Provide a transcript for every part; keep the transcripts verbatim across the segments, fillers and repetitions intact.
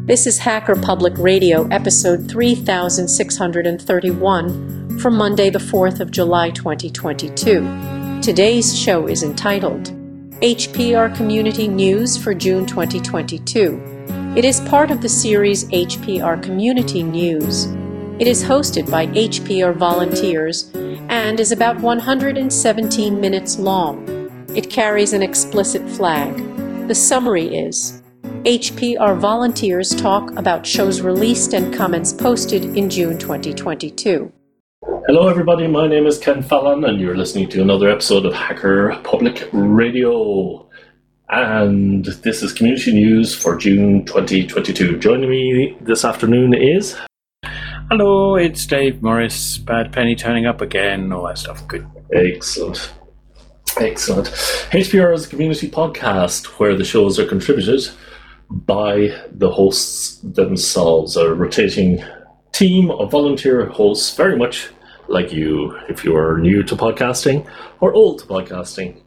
This is Hacker Public Radio, episode three thousand six hundred thirty-one, for Monday the fourth of July twenty twenty-two. Today's show is entitled H P R Community News for June twenty twenty-two. It is part of the series H P R Community News. It is hosted by H P R volunteers and is about one hundred seventeen minutes long. It carries an explicit flag. The summary is: H P R volunteers talk about shows released and comments posted in June twenty twenty-two. Hello everybody, my name is Ken Fallon and you're listening to another episode of Hacker Public Radio. And this is Community News for June twenty twenty-two. Joining me this afternoon is... Hello, it's Dave Morris. Bad Penny turning up again, all that stuff. Good. Excellent. Excellent. H P R is a community podcast where the shows are contributed by the hosts themselves, a rotating team of volunteer hosts, very much like you, if you are new to podcasting or old to podcasting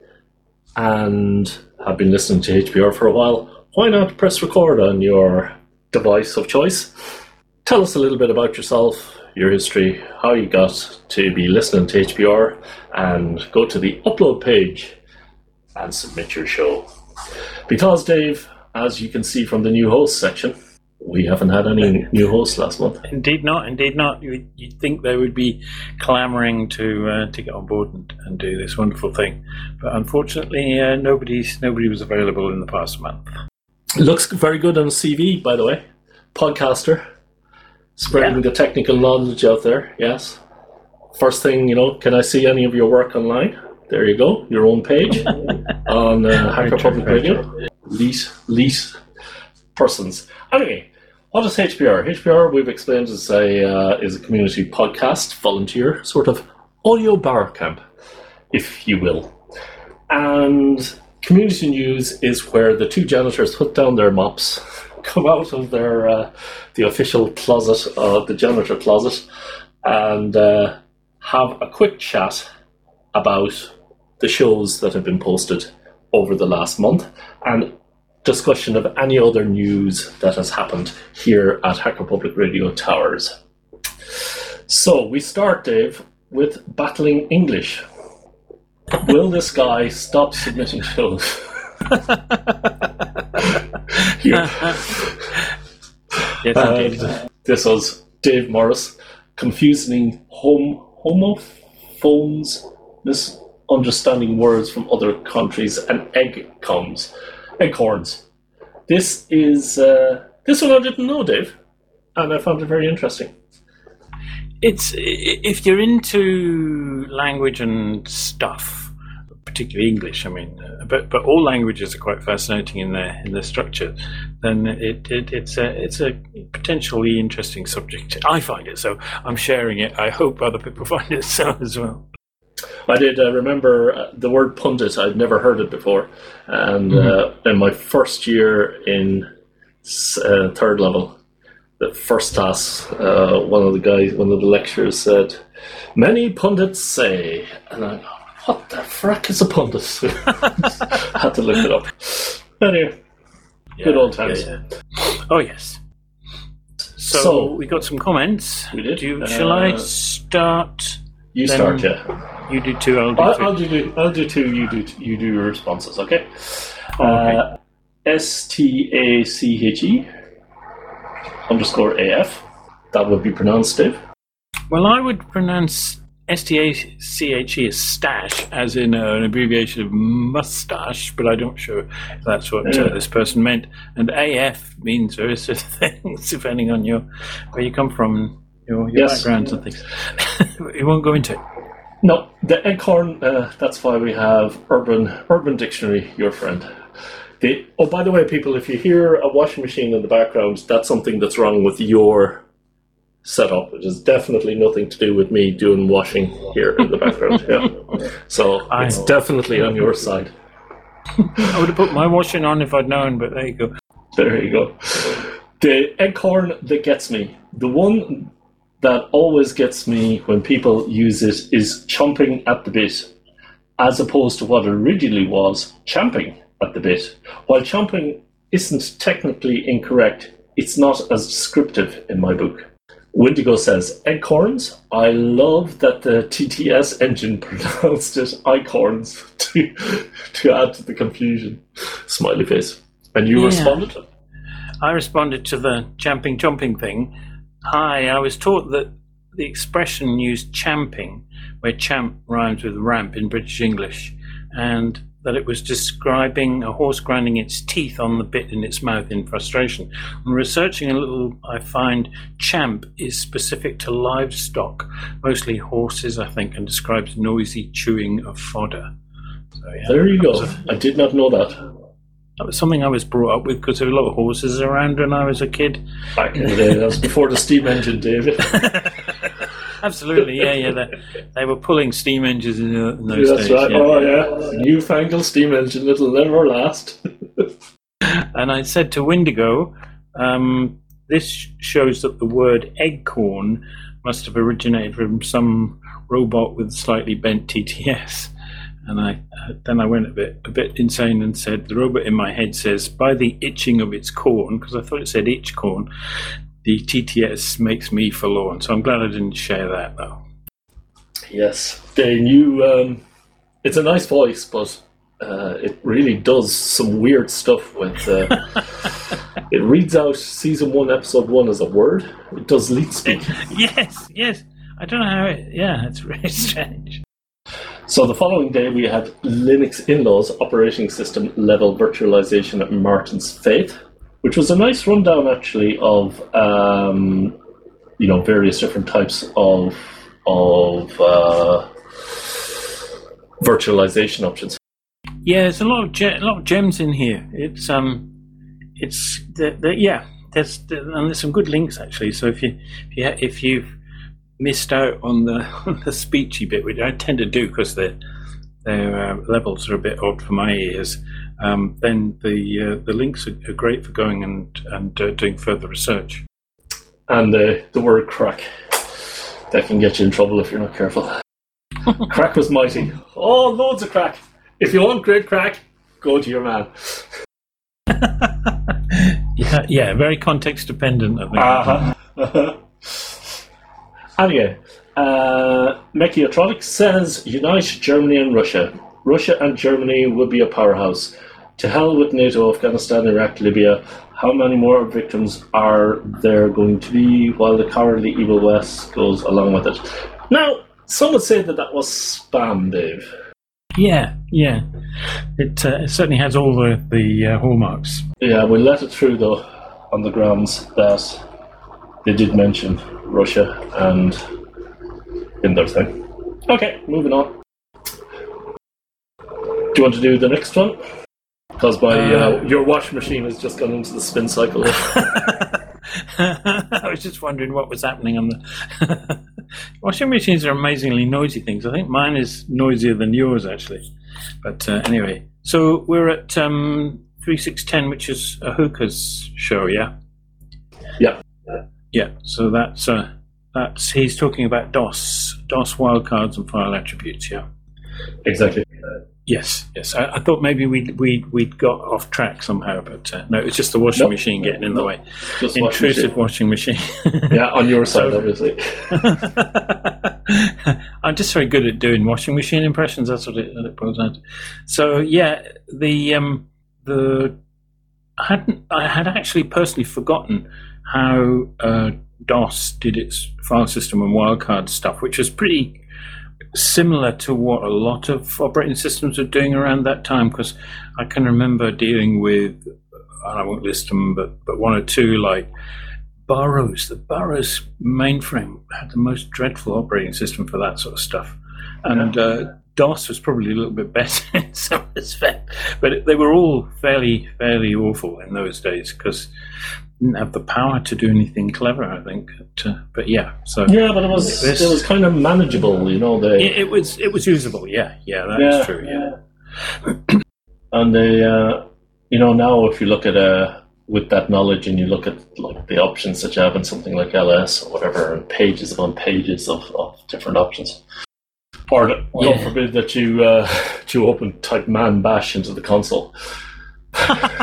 and have been listening to H P R for a while. Why not press record on your device of choice? Tell us a little bit about yourself, your history, how you got to be listening to H P R, and go to the upload page and submit your show. Because, Dave, as you can see from the new host section, we haven't had any new hosts last month. Indeed not, indeed not. You, you'd think they would be clamouring to uh, to get on board and, and do this wonderful thing. But unfortunately, uh, nobody's, nobody was available in the past month. It looks very good on the C V, by the way. Podcaster. Spreading Yeah. the technical knowledge out there, yes. First thing, you know, can I see any of your work online? There you go, your own page on uh, Hacker Public Radio. Lease, lease persons. Anyway, what is H P R? H P R, we've explained, is a uh, is a community podcast, volunteer, sort of audio bar camp, if you will. And community news is where the two janitors put down their mops, come out of their uh, the official closet, uh, the janitor closet, and uh, have a quick chat about the shows that have been posted over the last month and discussion of any other news that has happened here at Hacker Public Radio Towers. So we start, Dave, with battling English. Will this guy stop submitting shows? Yes, And indeed. this was Dave Morris confusing home homophones, misunderstanding words from other countries, and egg comes, acorns. This is uh, this one I didn't know, Dave, and I found it very interesting. It's, if you're into language and stuff, particularly English, I mean, uh, but but all languages are quite fascinating in their in their structure. Then it, it it's a it's a potentially interesting subject. I find it so. I'm sharing it. I hope other people find it so as well. I did uh, remember uh, the word pundit. I'd never heard it before, and mm-hmm. uh, in my first year in uh, third level, the first class, uh, one of the guys, one of the lecturers said, "Many pundits say," and I. What the frack is a pundit? Had to look it up. Anyway, Yeah, good old times. yeah, yeah. Oh yes. So, So- we got some comments. We did. Do you, Uh, shall I start? You Then start, yeah. You do two. I'll do I'll, three. I'll do. I'll do two. You do. You do your responses. Okay. Okay. Uh, S T A C H E underscore A F. That would be pronounced, Dave. Well, I would pronounce S T A C H E as stash, as in uh, an abbreviation of mustache, but I'm not sure if that's what Yeah. uh, this person meant. And A F means various other things, depending on your where you come from, and your, your Yes. backgrounds and things. We won't go into it. No, the Eggcorn. Uh, that's why we have Urban Urban Dictionary, your friend. The, oh, by the way, people, if you hear a washing machine in the background, that's something that's wrong with your setup. It has definitely nothing to do with me doing washing here in the background. Yeah, so I it's know. definitely on your side. I would have put my washing on if I'd known, but there you go. There you go. The Eggcorn that gets me, the one that always gets me when people use it is chomping at the bit, as opposed to what it originally was, champing at the bit. While chomping isn't technically incorrect, it's not as descriptive in my book. Wendigo says, Eggcorns. I love that the T T S engine pronounced it Icorns to to add to the confusion. Smiley face. And you Yeah. responded? I responded to the champing chomping thing. Hi, I was taught that the expression used champing, where champ rhymes with ramp in British English, and that it was describing a horse grinding its teeth on the bit in its mouth in frustration. And researching a little, I find champ is specific to livestock, mostly horses, I think, and describes noisy chewing of fodder. So, yeah, There you go. that was a- I did not know that. That was something I was brought up with because there were a lot of horses around when I was a kid. Back in the day, that was before the steam engine, David. Absolutely, yeah, yeah. They, they were pulling steam engines in, the, in those That's days. right. Yeah. Oh, yeah. Newfangled steam engine, it'll never last. And I said to Wendigo, um, this shows that the word eggcorn must have originated from some robot with slightly bent T T S. And I uh, then I went a bit a bit insane and said, the robot in my head says, by the itching of its corn, because I thought it said itch corn, the T T S makes me forlorn. So I'm glad I didn't share that, though. Yes. The new, um, it's a nice voice, but uh, it really does some weird stuff with, uh, it reads out season one, episode one as a word. It does lead speak. Yes, yes. I don't know how it, yeah, it's really strange. So the following day we had Linux in-laws operating system level virtualization at Martin's Faith, which was a nice rundown actually of um, you know various different types of of uh, virtualization options. Yeah, there's a lot of ge- a lot of gems in here. It's um, it's the, the, yeah. There's the, and there's some good links actually. So if you if you if you've missed out on the on the speechy bit, which I tend to do because their their uh, levels are a bit odd for my ears, um, then the uh, the links are, are great for going and and uh, doing further research. And uh, the word crack, that can get you in trouble if you're not careful. Crack was mighty. Oh, loads of crack. If you want great crack, go to your man. yeah, yeah, very context dependent, I think. Uh-huh. Anyway, uh, Mechiotronics says, unite Germany and Russia. Russia and Germany will be a powerhouse. To hell with NATO, Afghanistan, Iraq, Libya. How many more victims are there going to be while the cowardly evil West goes along with it? Now, some would say that that was spam, Dave. Yeah, yeah. It, uh, it certainly has all the, the uh, hallmarks. Yeah, we let it through, though, on the grounds that they did mention Russia and in their thing. Okay, moving on. Do you want to do the next one? Because my uh, uh, your washing machine has just gone into the spin cycle. I was just wondering what was happening on the washing machines are amazingly noisy things. I think mine is noisier than yours actually. But uh, anyway, so we're at um, three six ten, which is a Hookah's show, yeah. Yeah. Yeah. So that's uh, that's he's talking about DOS, DOS wildcards and file attributes, yeah. Exactly. Yes, yes. I, I thought maybe we'd, we'd, we'd got off track somehow, but uh, no, it's just the washing nope. machine getting in the way. Just Intrusive washing machine. Washing machine. Yeah, on your side, so, obviously. I'm just very good at doing washing machine impressions. That's what it, it boils down to. So yeah, the um, the I hadn't I had actually personally forgotten how uh, DOS did its file system and wildcard stuff, which was pretty similar to what a lot of operating systems were doing around that time, because I can remember dealing with, I won't list them, but, but one or two, like Burroughs. The Burroughs mainframe had the most dreadful operating system for that sort of stuff. And uh, DOS was probably a little bit better in some respect, but it, they were all fairly, fairly awful in those days because didn't have the power to do anything clever, I think. But, uh, but yeah, so yeah, but it was this, it was kind of manageable, you know. They it, it was it was usable. Yeah, yeah, that's yeah. true. Yeah, and they, uh, you know, now if you look at uh, with that knowledge and you look at like the options that you have in something like L S or whatever, and pages upon pages of, of different options. Or God yeah. forbid that you uh, you open type man bash into the console.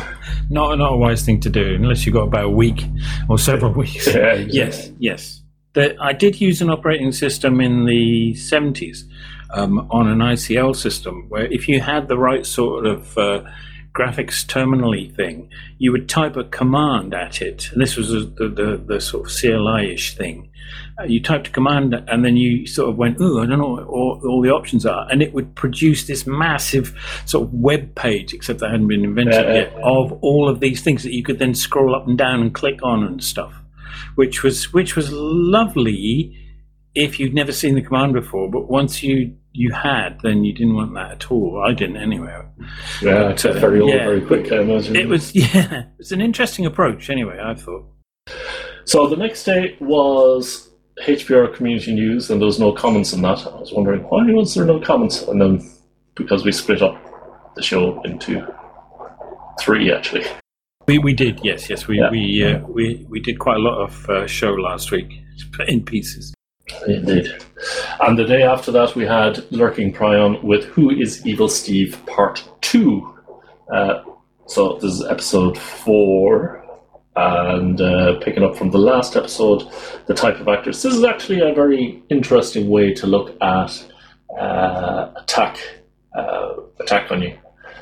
not not a wise thing to do unless you've got about a week or several weeks. Yeah, exactly. Yes, yes. The, I did use an operating system in the seventies um, on an I C L system where if you had the right sort of uh, graphics terminally thing, you would type a command at it. And this was a, the, the the sort of C L I-ish thing. Uh, you typed a command and then you sort of went, oh, I don't know what all, all the options are. And it would produce this massive sort of web page, except that hadn't been invented yeah, yet, yeah. of all of these things that you could then scroll up and down and click on and stuff, which was which was lovely if you'd never seen the command before. But once you you had, then you didn't want that at all. I didn't anyway. Yeah, but, uh, very old, yeah, very quick, I imagine. It was, yeah, it's an interesting approach anyway, I thought. So the next day was H P R community news, and there was no comments on that. I was wondering, why was there no comments? And then, because we split up the show into three, actually. We we did, yes, yes. We Yeah. we, uh, we we did quite a lot of uh, show last week in pieces. Indeed. And the day after that, we had Lurking Prion with Who is Evil Steve Part two. Uh, so this is episode four. And uh, picking up from the last episode, the type of actors. This is actually a very interesting way to look at uh, attack, uh, attack on you.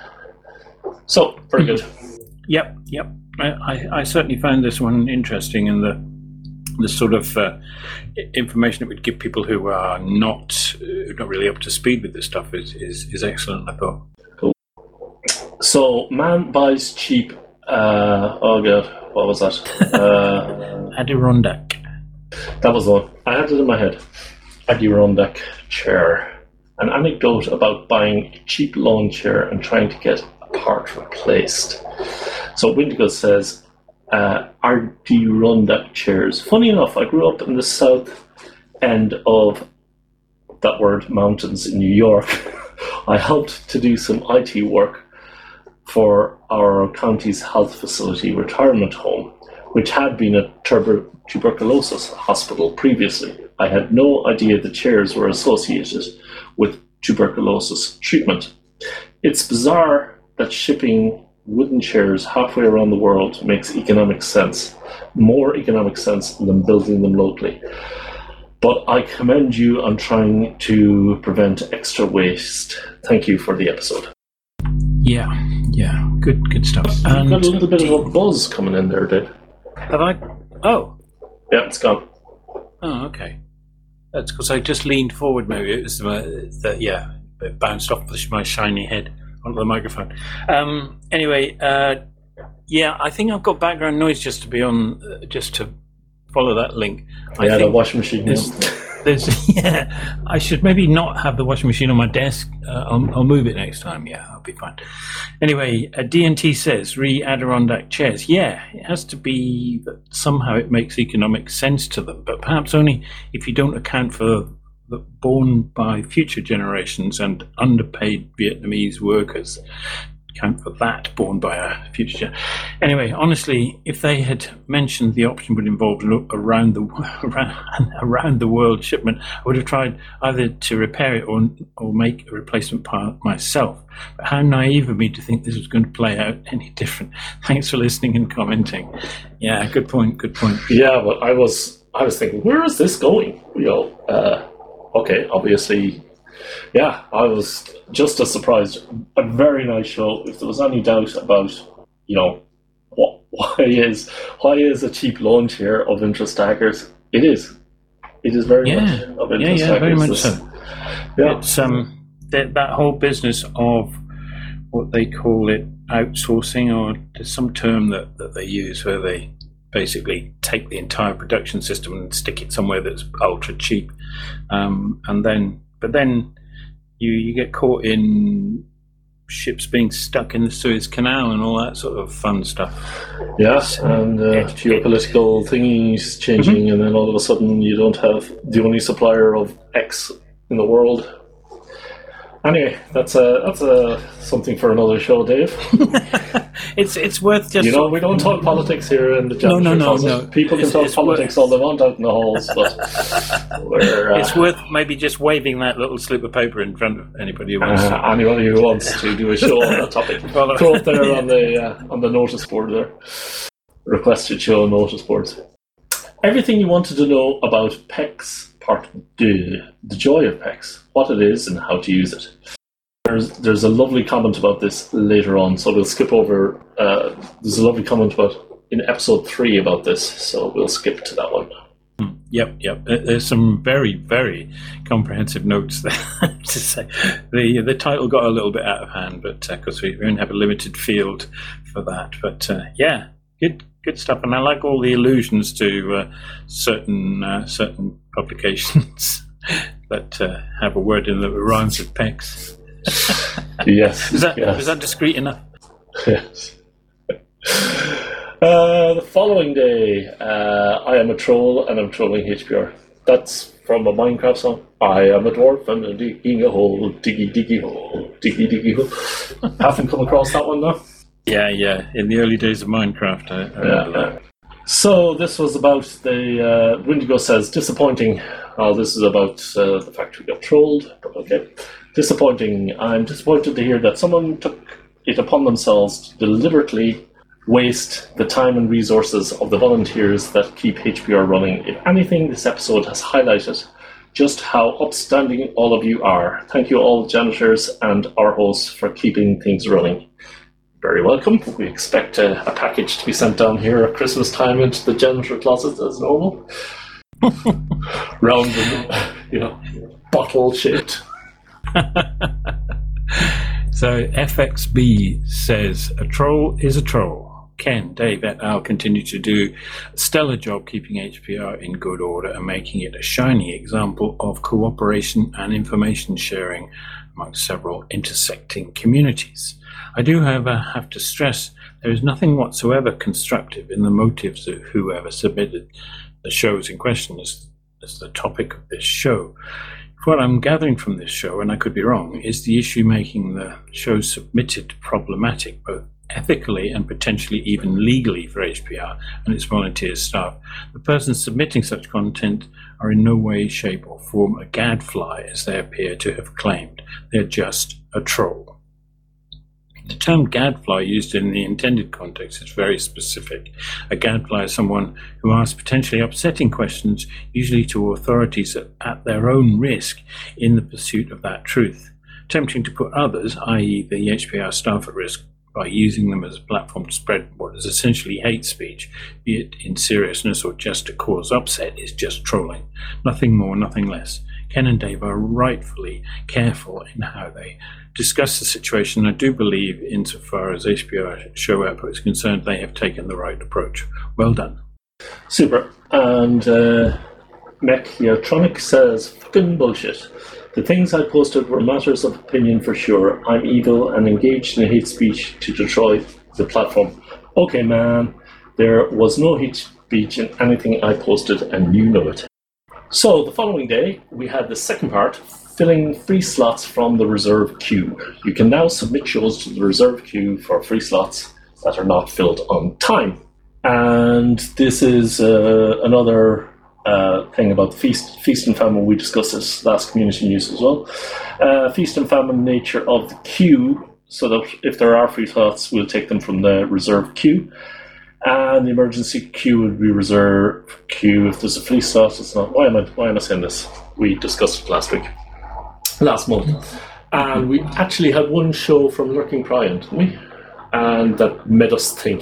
So, very good. Yep, yep. I, I, I certainly found this one interesting in the the sort of uh, information it would give people who are not uh, not really up to speed with this stuff is, is, is excellent, I thought. Cool. So, man buys cheap. Uh, oh god, what was that? Uh, Adirondack. that was the one. I had it in my head. Adirondack chair. An anecdote about buying a cheap lawn chair and trying to get a part replaced. So Windigo says, uh, Adirondack chairs. Funny enough, I grew up in the south end of that word mountains in New York. I helped to do some I T work for our county's health facility retirement home, which had been a tuber- tuberculosis hospital previously. I had no idea the chairs were associated with tuberculosis treatment. It's bizarre that shipping wooden chairs halfway around the world makes economic sense, more economic sense than building them locally. But I commend you on trying to prevent extra waste. Thank you for the episode. Yeah, yeah, good, good stuff. You've And got a little bit of a buzz coming in there, Dave. have I? Oh, Yeah, it's gone. oh, okay. That's because I just leaned forward. Maybe it was my, that. Yeah, it bounced off my shiny head onto the microphone. Um, anyway, uh, yeah, I think I've got background noise just to be on, uh, just to follow that link. I Yeah, the think washing machine. There's, there's, yeah, I should maybe not have the washing machine on my desk. Uh, I'll, I'll move it next time. Yeah, I'll be fine. Anyway, uh, D and T says, re Adirondack chairs. Yeah, it has to be that somehow it makes economic sense to them, but perhaps only if you don't account for the born by future generations and underpaid Vietnamese workers. Count for that born by a future gen- Anyway, honestly, if they had mentioned the option would involve lo- around the around, around the world shipment, I would have tried either to repair it or or make a replacement part myself. But how naive of me to think this was going to play out any different. Thanks for listening and commenting. Yeah, good point. Good point. Yeah, but I was I was thinking, where is this going? You know, uh, okay, obviously, yeah, I was just as surprised. A very nice show. If there was any doubt about, you know, what why is why is a cheap lawn chair of interest to hackers? It is. It is very Yeah. much of Yeah, interest yeah, to very hackers. much This- so. Yeah. It's um that that whole business of what they call it outsourcing, or there's some term that, that they use where they basically take the entire production system and stick it somewhere that's ultra cheap, um, and then but then you you get caught in ships being stuck in the Suez Canal and all that sort of fun stuff. Yes, and uh, it- geopolitical thingies changing, and then all of a sudden you don't have the only supplier of X in the world. Anyway, that's a that's a something for another show, Dave. it's it's worth just you know we don't talk politics here in the no no no closet. no. People can it's, talk it's politics worth, all they want out in the halls, but we're, uh, it's worth maybe just waving that little slip of paper in front of anybody who wants. Uh, to. Anybody who wants to do a show on that topic, throw it there on the uh, on the notice board there. Requested show notice boards. Everything you wanted to know about PEX Part two, the joy of PEX, what it is and how to use it. There's there's a lovely comment about this later on, so we'll skip over. Uh, there's a lovely comment about in episode three about this, so we'll skip to that one. Yep, yep. There's some very, very comprehensive notes there to say. The the title got a little bit out of hand, but because uh, we only have a limited field for that. But uh, yeah, good good stuff. And I like all the allusions to uh, certain uh, certain publications that uh, have a word in that rhymes with PEX. Yes. Is that yes. is that discreet enough? Yes. Uh, the following day, uh, I am a troll and I'm trolling H P R. That's from a Minecraft song. I am a dwarf and I'm digging a hole, diggy diggy hole, diggy diggy hole. Haven't come across that one though. Yeah, yeah. In the early days of Minecraft, I, I remember yeah, that. So this was about the uh, Windigo says disappointing. Oh, this is about uh, the fact we got trolled. But okay, disappointing. I'm disappointed to hear that someone took it upon themselves to deliberately waste the time and resources of the volunteers that keep H P R running. If anything, this episode has highlighted just how upstanding all of you are. Thank you all, janitors and our hosts, for keeping things running. Very welcome. We expect a, a package to be sent down here at Christmas time into the janitor closet as normal. Round and, you know, bottle shaped. So F X B says, a troll is a troll. Ken, Dave, et al. Continue to do a stellar job keeping H P R in good order and making it a shining example of cooperation and information sharing amongst several intersecting communities. I do, however, have to stress there is nothing whatsoever constructive in the motives of whoever submitted the shows in question as, as the topic of this show. What I'm gathering from this show, and I could be wrong, is the issue making the show submitted problematic, both ethically and potentially even legally for H P R and its volunteer staff. The persons submitting such content are in no way, shape or form a gadfly, as they appear to have claimed. They're just a troll. The term gadfly used in the intended context is very specific. A gadfly is someone who asks potentially upsetting questions, usually to authorities at, at their own risk in the pursuit of that truth, attempting to put others, that is the H P R staff, at risk by using them as a platform to spread what is essentially hate speech, be it in seriousness or just to cause upset, is just trolling. Nothing more, nothing less. Ken and Dave are rightfully careful in how they discuss the situation. I do believe, insofar as H P R show output is concerned, they have taken the right approach. Well done. Super. And uh, Mechatronic says, fucking bullshit. The things I posted were matters of opinion for sure. I'm evil and engaged in hate speech to destroy the platform. Okay, man. There was no hate speech in anything I posted, and you know it. So, the following day, we had the second part, filling free slots from the reserve queue. You can now submit shows to the reserve queue for free slots that are not filled on time. And this is uh, another uh, thing about the feast, feast and famine. We discussed this last community news as well. Uh, feast and famine nature of the queue, so that if there are free slots, we'll take them from the reserve queue. And the emergency queue would be reserved queue. If there's a free slot, it's not. Why am I, why am I saying this? We discussed it last week. Last month. And we actually had one show from Lurking Prion, didn't we? And that made us think,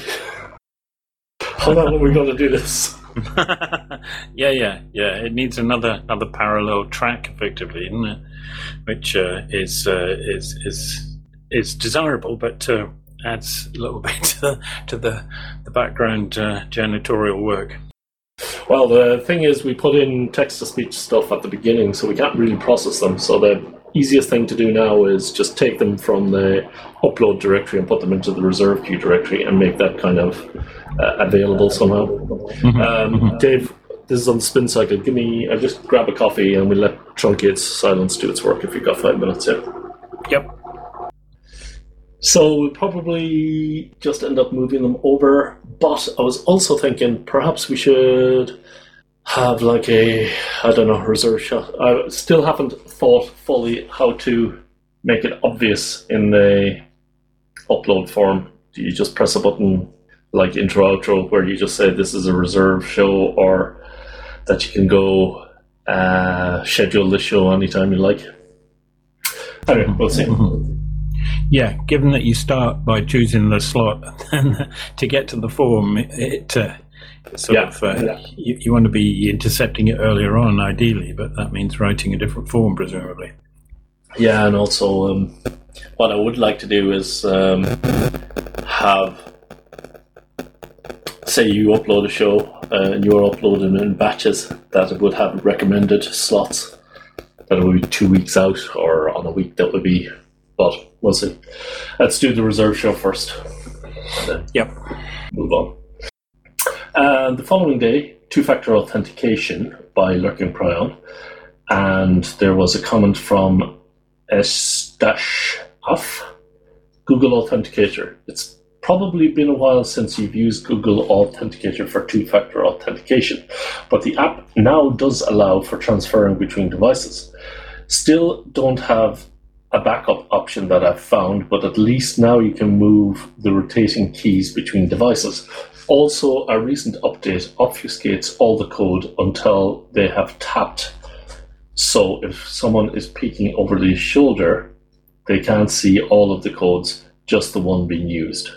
how long are we going to do this? yeah, yeah, yeah. It needs another another parallel track, effectively, isn't it? Which uh, is, uh, is is is desirable, but uh, adds a little bit to the, to the, the background uh, janitorial work. Well, the thing is, we put in text-to-speech stuff at the beginning, so we can't really process them. So the easiest thing to do now is just take them from the upload directory and put them into the reserve queue directory and make that kind of uh, available somehow. Mm-hmm. Um, mm-hmm. Dave, this is on the spin cycle. Give me, I'll just grab a coffee and we'll let Truncate's silence do its work if you've got five minutes here. Yep. So we'll probably just end up moving them over. But I was also thinking perhaps we should have like a, I don't know, reserve shot. I still haven't thought fully how to make it obvious in the upload form. Do you just press a button like intro, outro, where you just say this is a reserve show, or that you can go uh, schedule this show anytime you like? Anyway, we'll see. Mm-hmm. Yeah, given that you start by choosing the slot, and to get to the form, it uh, sort yeah. of uh, yeah. you, you want to be intercepting it earlier on, ideally, but that means writing a different form, presumably. Yeah, and also um, what I would like to do is um, have, say you upload a show uh, and you're uploading in batches, that it would have recommended slots that would be two weeks out, or on a week that would be, but we'll see. Let's do the reserve show first. And then yep. Move on. And the following day, two-factor authentication by Lurking Prion, and there was a comment from Estash-Af, Google Authenticator. It's probably been a while since you've used Google Authenticator for two-factor authentication, but the app now does allow for transferring between devices. Still don't have a backup option that I've found, but at least now you can move the rotating keys between devices. Also, a recent update obfuscates all the code until they have tapped. So if someone is peeking over the shoulder, they can't see all of the codes, just the one being used.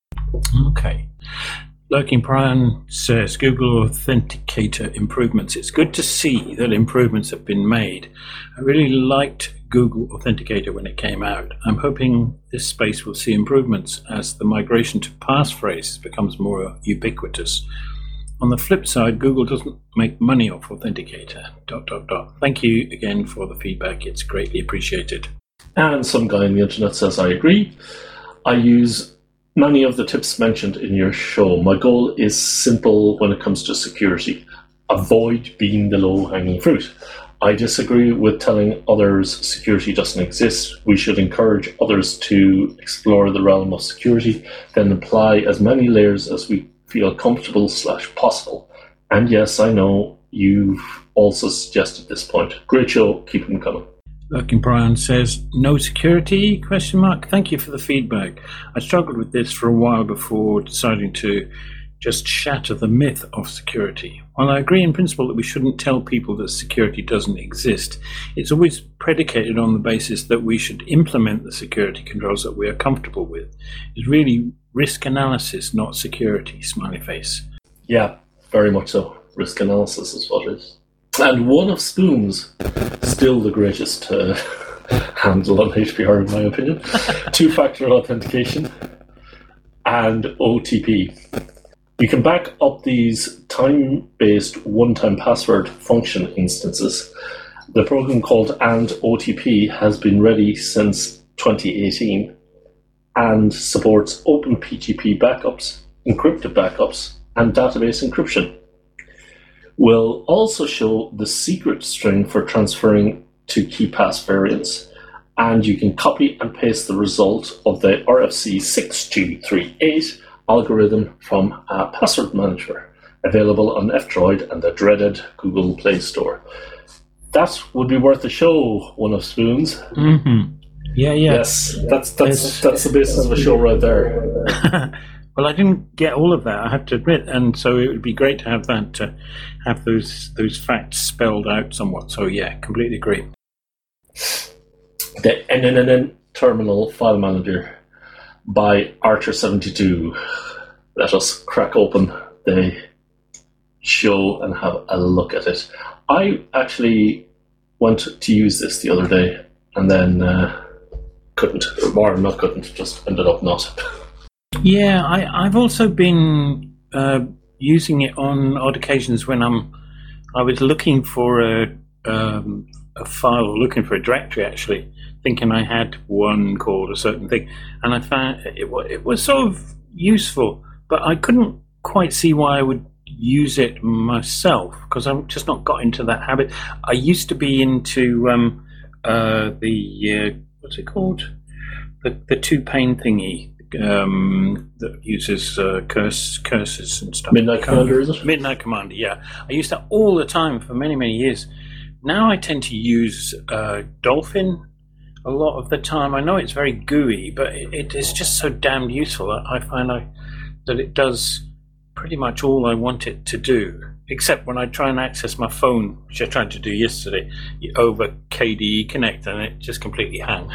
Okay. Lurking Prion says, Google Authenticator improvements. It's good to see that improvements have been made. I really liked Google Authenticator when it came out. I'm hoping this space will see improvements as the migration to passphrases becomes more ubiquitous. On the flip side, Google doesn't make money off Authenticator. Dot, dot, dot. Thank you again for the feedback. It's greatly appreciated. And some guy on the internet says, I agree. I use many of the tips mentioned in your show. My goal is simple when it comes to security. Avoid being the low-hanging fruit. I disagree with telling others security doesn't exist. We should encourage others to explore the realm of security, then apply as many layers as we feel comfortable slash possible. And yes, I know you've also suggested this point. Great show. Keep them coming. Lurking Brian says, no security, question mark. Thank you for the feedback. I struggled with this for a while before deciding to just shatter the myth of security. While I agree in principle that we shouldn't tell people that security doesn't exist, it's always predicated on the basis that we should implement the security controls that we are comfortable with. It's really risk analysis, not security, smiley face. Yeah, very much so. Risk analysis is what it is. And one of Spoon's still the greatest uh, handle on H P R, in my opinion. Two-factor authentication and O T P. You can back up these time-based one-time password function instances. The program called And O T P has been ready since twenty eighteen and supports OpenPGP backups, encrypted backups, and database encryption. Will also show the secret string for transferring to KeePass variants, and you can copy and paste the result of the R F C six two three eight algorithm from a password manager, available on F-Droid and the dreaded Google Play Store. That would be worth a show, one of Spoon's. Mm-hmm. Yeah, yeah. Yes, that's that's It's, that's the basis of a show right there. Well, I didn't get all of that, I have to admit, and so it would be great to have that, uh, have those those facts spelled out somewhat. So yeah, completely agree. The N N N Terminal File Manager by Archer seventy-two. Let us crack open the show and have a look at it. I actually went to use this the other day and then uh, couldn't, or not couldn't, just ended up not. Yeah, I, I've also been uh, using it on odd occasions when I'm. I was looking for a um, a file, looking for a directory actually, thinking I had one called a certain thing, and I found it, it was sort of useful, but I couldn't quite see why I would use it myself because I've just not got into that habit. I used to be into um, uh, the uh, what's it called? The the two pane thingy um, that uses uh, curse curses and stuff. Midnight Commander, is it? Midnight Commander, yeah. I used that all the time for many many years. Now I tend to use uh, Dolphin a lot of the time. I know it's very gooey, but it, it is just so damned useful. I, I find I, that it does pretty much all I want it to do, except when I try and access my phone, which I tried to do yesterday, over K D E Connect, and it just completely hung.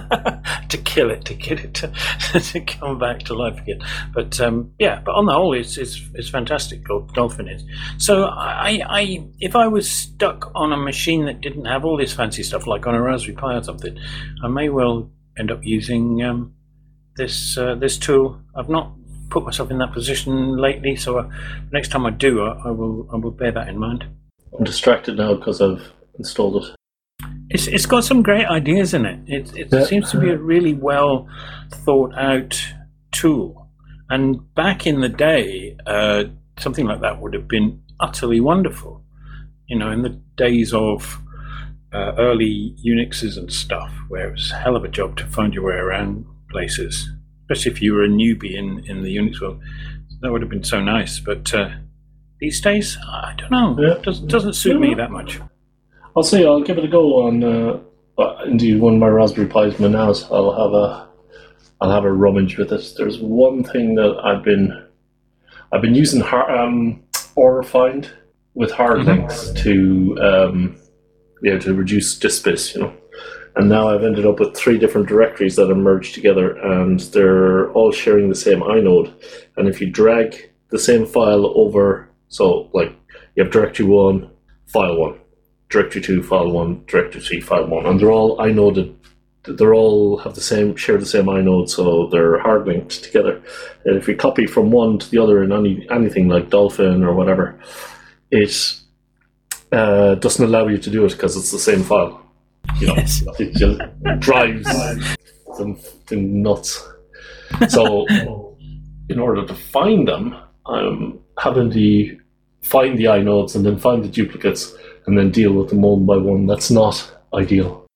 To kill it, to get it to, to come back to life again. But um, yeah, but on the whole, it's it's, it's fantastic. Dolphin is. So I, I, if I was stuck on a machine that didn't have all this fancy stuff, like on a Raspberry Pi or something, I may well end up using um, this uh, this tool. I've not put myself in that position lately, so uh, next time I do, I, I will I will bear that in mind. I'm distracted now because I've installed it. It's it's got some great ideas in it. It, it Yeah. seems to be a really well thought out tool. And back in the day, uh, something like that would have been utterly wonderful. You know, in the days of uh, early Unixes and stuff, where it was a hell of a job to find your way around places, especially if you were a newbie in, in the Unix world. That would have been so nice. But uh, these days, I don't know. Yeah. It doesn't, doesn't suit me that much. I'll see. I'll give it a go on. Uh, uh, indeed, one of my Raspberry Pis Manaus. I'll have a. I'll have a rummage with it. There's one thing that I've been. I've been using har- um, OrderFind with hard Mm-hmm. links to um, yeah to reduce disk space. You know, and now I've ended up with three different directories that are merged together, and they're all sharing the same inode. And if you drag the same file over, so like you have directory one, file one. Directory two, file one, directory three, file one, and they're all inoded. They're all have the same, share the same inode, so they're hard linked together. And if you copy from one to the other in any anything like Dolphin or whatever, it uh, doesn't allow you to do it because it's the same file. You know, Yes. it just drives them, them nuts. So, in order to find them, I'm having to find the inodes and then find the duplicates and then deal with them one by one. That's not ideal.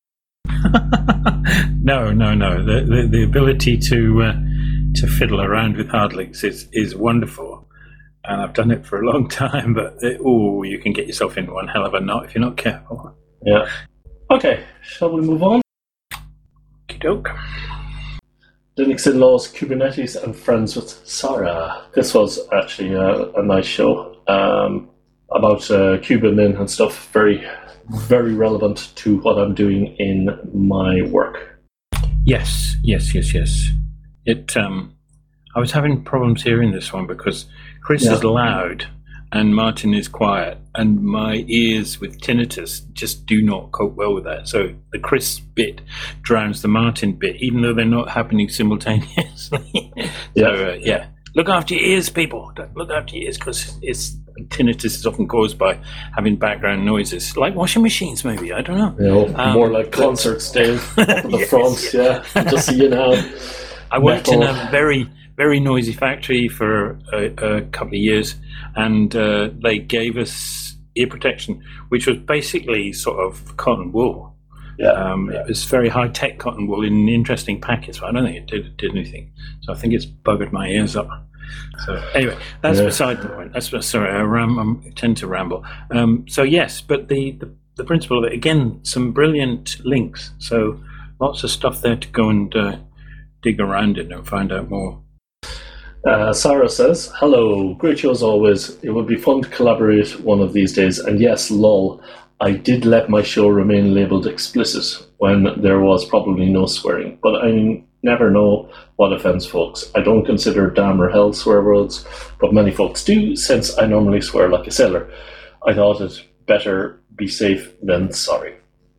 no, no, no. The the, the ability to uh, to fiddle around with hard links is, is wonderful, and I've done it for a long time. But oh, you can get yourself in one hell of a knot if you're not careful. Yeah. Okay, shall we move on? Okey-doke. Linux in-laws, Kubernetes, and friends with Sarah. This was actually a, a nice show um, about uh, Kubernetes and stuff. Very, very relevant to what I'm doing in my work. Yes, yes, yes, yes. It. Um, I was having problems hearing this one because Chris Yeah. is loud and Martin is quiet, and my ears with tinnitus just do not cope well with that. So the Chris bit drowns the Martin bit, even though they're not happening simultaneously. Yeah. So uh, yeah, look after your ears, people. Look after your ears, because it's tinnitus is often caused by having background noises, like washing machines. Maybe, I don't know. You know, Um, more like concerts, Dave, up at the Yes. front. Yeah, just so you know. I worked in Metal. a very, very noisy factory for a, a couple of years, and uh, they gave us ear protection, which was basically sort of cotton wool. Yeah, Um, It was very high-tech cotton wool in interesting packets, but I don't think it did, did anything. So I think it's buggered my ears up. So anyway, that's Yeah. beside the point. That's sorry, I, ram, I tend to ramble. Um, so yes, but the, the the principle of it, again, some brilliant links. So lots of stuff there to go and uh, dig around in and find out more. Uh, Sarah says, hello, great show as always. It would be fun to collaborate one of these days. And yes, lol, I did let my show remain labelled explicit when there was probably no swearing. But I never know what offends folks. I don't consider damn or hell swear words, but many folks do, since I normally swear like a sailor. I thought it better be safe than sorry.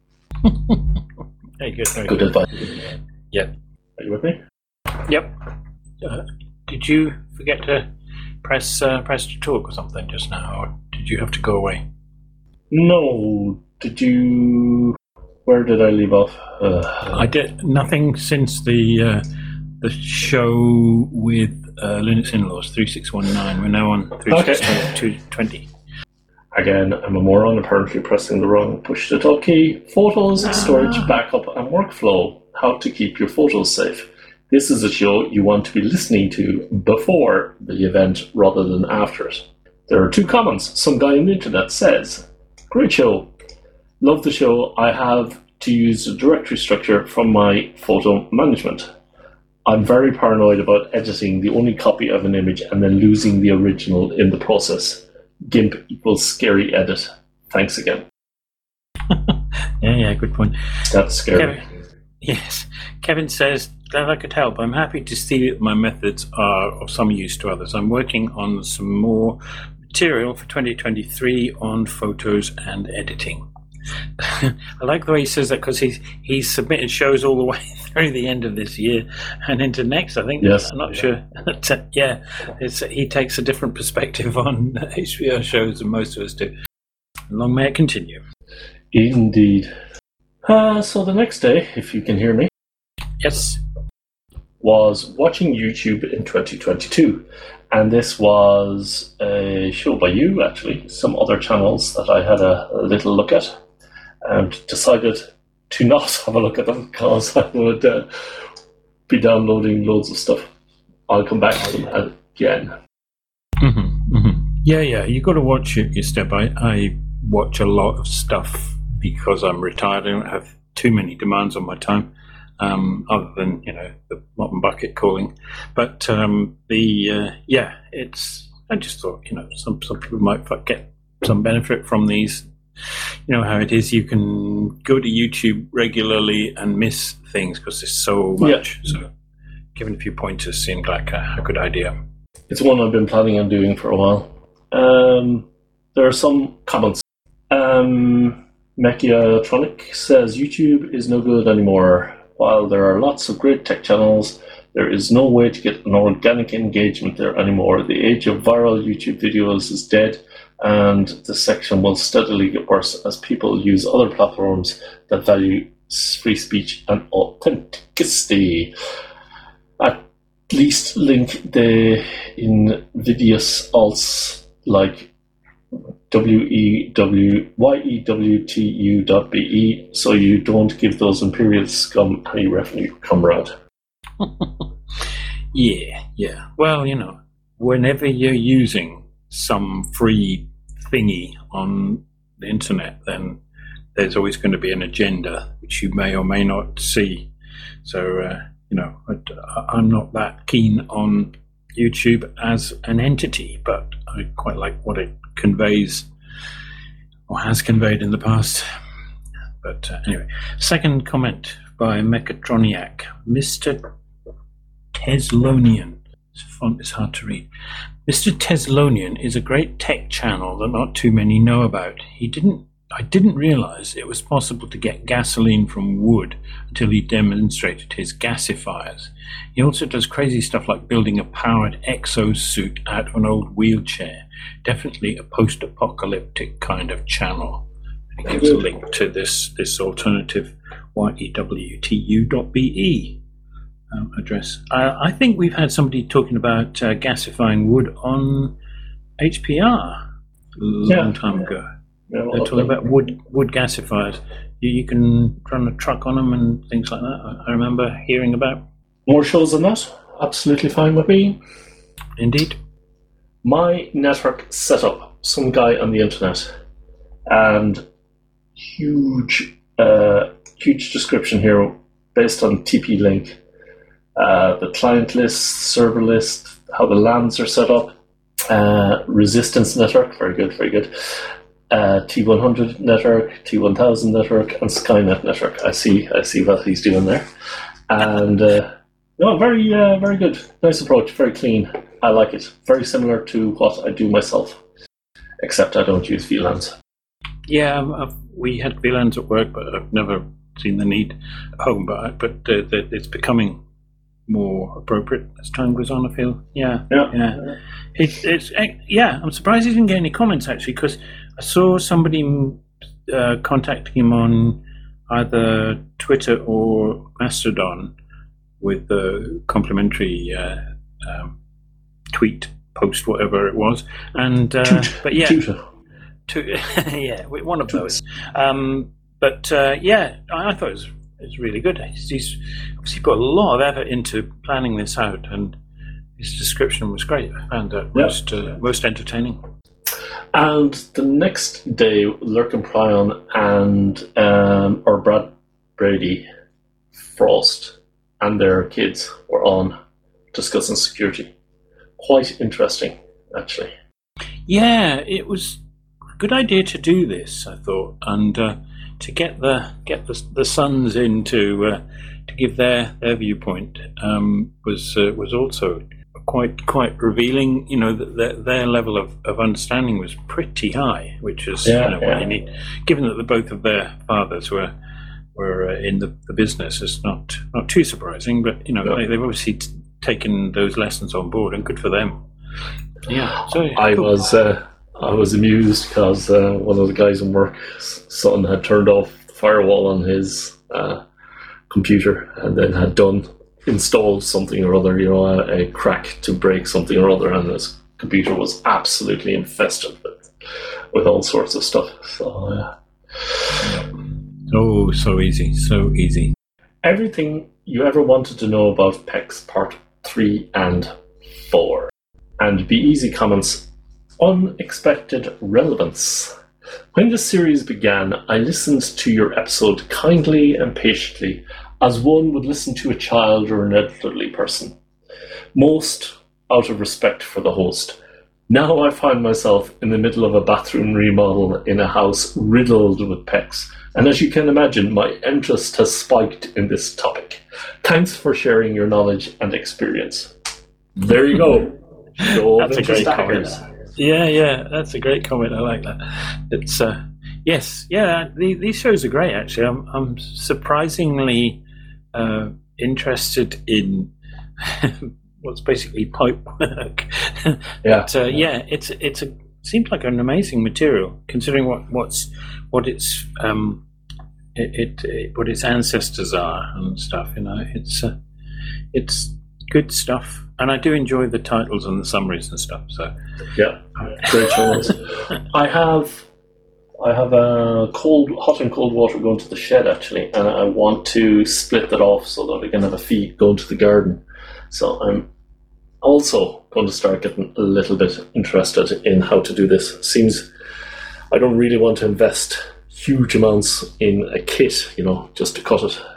Very good. Very Good good. advice. Yep. Are you with me? Yep. Uh, did you forget to press uh, press to talk or something just now, or did you have to go away? No. Did you... Where did I leave off? Uh, I did nothing since the uh, the show with uh, Linux in-laws three six one nine. We're now on three six two twenty. Again, I'm a moron, apparently pressing the wrong push to talk key. Photos, storage, backup, and workflow. how to keep your photos safe. This is a show you want to be listening to before the event rather than after it. There are two comments. Some guy on the internet says, "Great show. Love the show. I have to use the directory structure from my photo management. I'm very paranoid about editing the only copy of an image and then losing the original in the process. GIMP equals scary edit. Thanks again." yeah, yeah, good point. That's scary. Kevin, yes. Kevin says, "Glad I could help. I'm happy to see that my methods are of some use to others. I'm working on some more material for twenty twenty-three on photos and editing." I like the way he says that because he's he's submitted shows all the way through the end of this year and into next. I think. Yes. I'm not sure. yeah, it's, he takes a different perspective on H B O shows than most of us do. Long may it continue. Indeed. Uh, so the next day, if you can hear me, yes, was watching YouTube in twenty twenty-two. And this was a show by you, actually, some other channels that I had a, a little look at, and decided to not have a look at them because I would uh, be downloading loads of stuff. I'll come back to them again. Mm-hmm, mm-hmm. Yeah, yeah, you got to watch it, your step. I, I watch a lot of stuff because I'm retired. I don't have too many demands on my time. Um, other than, you know, the mop and bucket calling. But um, the, uh, yeah, it's, I just thought, you know, some, some people might get some benefit from these. You know how it is, you can go to YouTube regularly and miss things because there's so much. Yeah. So giving a few pointers seemed like a, a good idea. It's one I've been planning on doing for a while. Um, there are some comments. Um, Mechatronic says, "YouTube is no good anymore. While there are lots of great tech channels, there is no way to get an organic engagement there anymore. The age of viral YouTube videos is dead, and the section will steadily get worse as people use other platforms that value free speech and authenticity. At least link the invidious alts like W E W Y E W T U dot B E so you don't give those imperial scum any revenue, comrade." yeah, yeah. Well, you know, whenever you're using some free thingy on the internet, then there's always going to be an agenda which you may or may not see. So, uh, you know, I, I'm not that keen on YouTube as an entity, but I quite like what it conveys or has conveyed in the past. But uh, anyway, second comment by Mechatroniac, Mister Teslonian. This font is hard to read. Mister Teslonian is a great tech channel that not too many know about. He didn't I didn't realize it was possible to get gasoline from wood until he demonstrated his gasifiers. He also does crazy stuff like building a powered exosuit out of an old wheelchair. Definitely a post-apocalyptic kind of channel. And it gives a link to this, this alternative Y E W T U dot B E um, address. Uh, I think we've had somebody talking about uh, gasifying wood on H P R a long yeah. time ago. Yeah, well, They're talking about wood wood gasifiers. You, you can run a truck on them and things like that. I, I remember hearing about. More shows than that? Absolutely fine with me. Indeed. My network setup. Some guy on the internet. And huge, uh, huge description here based on T P Link. Uh, the client list, server list, how the LANs are set up. Uh, resistance network. Very good, very good. Uh, T one hundred network, T one thousand network, and Skynet network. I see, I see what he's doing there, and uh, no, very, uh, very good, nice approach, very clean. I like it. Very similar to what I do myself, except I don't use V LANs. Yeah, I've, we had V LANs at work, but I've never seen the need at home. But but uh, it's becoming more appropriate as time goes on. I feel. Yeah, yeah, yeah. It, it's yeah. I'm surprised he didn't get any comments actually, because I saw somebody uh, contacting him on either Twitter or Mastodon with the complimentary uh, um, tweet, post, whatever it was, and uh, Toot. but yeah, Tutor. to, yeah, one of those. Um, but uh, yeah, I, I thought it was is really good. He's, he's obviously put a lot of effort into planning this out, and his description was great. I found that Yeah. most uh, most entertaining. And the next day, Lurkin Pryon and um, or Brad Brady, Frost, and their kids were on discussing security. Quite interesting, actually. Yeah, it was a good idea to do this, I thought, and uh, to get the get the, the sons in to uh, to give their, their viewpoint um, was uh, was also quite quite revealing. You know, that their, their level of, of understanding was pretty high, which is Yeah, you know, yeah. what you need. Given that the both of their fathers were were uh, in the, the business, is not not too surprising. But you know, No. they, they've obviously t- taken those lessons on board, and good for them. Yeah, so I cool. was uh, I was amused because uh, one of the guys in work, son, had turned off the firewall on his uh, computer and then had done installed something or other, you know, a, a crack to break something or other, and his computer was absolutely infested with with all sorts of stuff. So uh, Oh, so easy, so easy. everything you ever wanted to know about PEX Part three and four. And Be Easy comments, unexpected relevance. When this series began, I listened to your episode kindly and patiently, as one would listen to a child or an elderly person. Most out of respect for the host. Now I find myself in the middle of a bathroom remodel in a house riddled with PEX, and as you can imagine, my interest has spiked in this topic. Thanks for sharing your knowledge and experience. There you go. Show of That's a great interest comment. hackers. Yeah, yeah, that's a great comment. I like that. It's uh, yes, yeah. The, these shows are great. Actually, I'm I'm surprisingly uh, interested in what's basically pipe work. Yeah. But, uh, yeah, it's it's a seems like an amazing material considering what what's what its um it, it, it what its ancestors are and stuff. You know, it's uh, it's good stuff, and I do enjoy the titles and the summaries and stuff. So Yeah, great shows. I have, I have a cold, hot and cold water going to the shed actually, and I want to split that off so that I can have a feed going to the garden. So I'm also going to start getting a little bit interested in how to do this. Seems I don't really want to invest huge amounts in a kit, you know, just to cut it.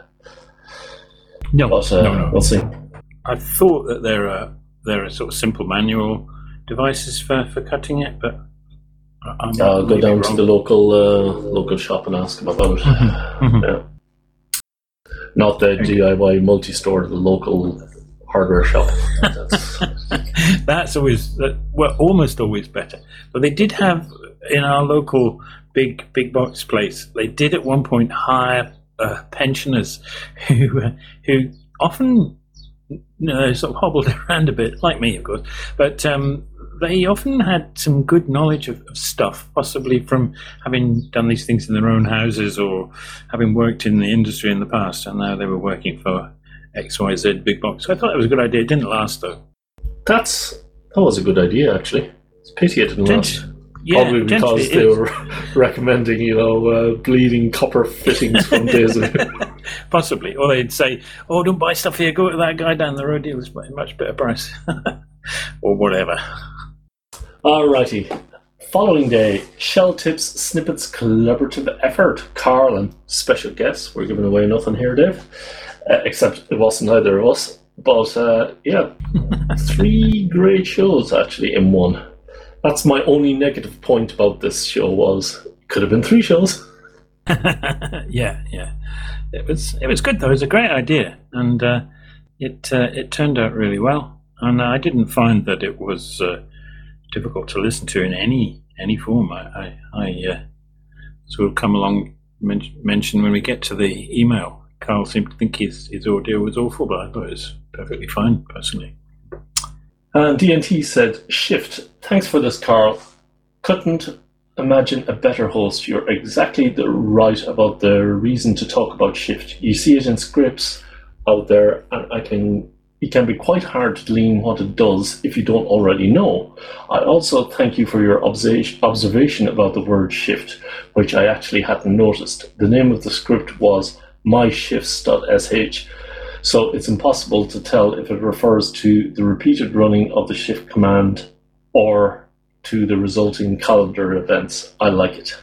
no, But uh, no, no. we'll see. I thought that there are there are sort of simple manual devices for, for cutting it, but I'm I'll go maybe down to wrong. the local uh, local shop and ask them about it. Mhm. Yeah. Not the D I Y multi-store, the local hardware shop. That's, That's always that, well, almost always better. But they did have in our local big big box place. They did at one point hire uh, pensioners who uh, who often you know, sort of hobbled around a bit, like me, of course. But um, they often had some good knowledge of, of stuff, possibly from having done these things in their own houses or having worked in the industry in the past, and now they were working for X Y Z big box. So I thought it was a good idea. It didn't last though. that's that was a good idea actually. It's a pity it didn't last. Potent- yeah, Probably potentially because it they is. were recommending, you know, uh, bleeding copper fittings from days ago. Possibly. Or they'd say, oh, don't buy stuff here, go to that guy down the road, he was a much better price. Or whatever. Alrighty. Following day, Shell Tips Snippets Collaborative Effort. Carl and special guests. We're giving away nothing here, Dave. Uh, except it wasn't either of us. But uh, yeah, three great shows actually in one. That's my only negative point about this show was it could have been three shows. yeah, yeah. It was it was good though. It was a great idea, and uh, it uh, it turned out really well. And I didn't find that it was uh, difficult to listen to in any any form. I I, I uh, sort of come along men- mention when we get to the email. Carl seemed to think his his audio was awful, but I thought it was perfectly fine personally. And D N T said, Shift. Thanks for this, Carl. Couldn't imagine a better host. You're exactly the right about the reason to talk about Shift. You see it in scripts out there, and I can it can be quite hard to glean what it does if you don't already know. I also thank you for your observation observation about the word shift, which I actually hadn't noticed. The name of the script was myshifts.sh. So it's impossible to tell if it refers to the repeated running of the shift command or to the resulting calendar events. I like it.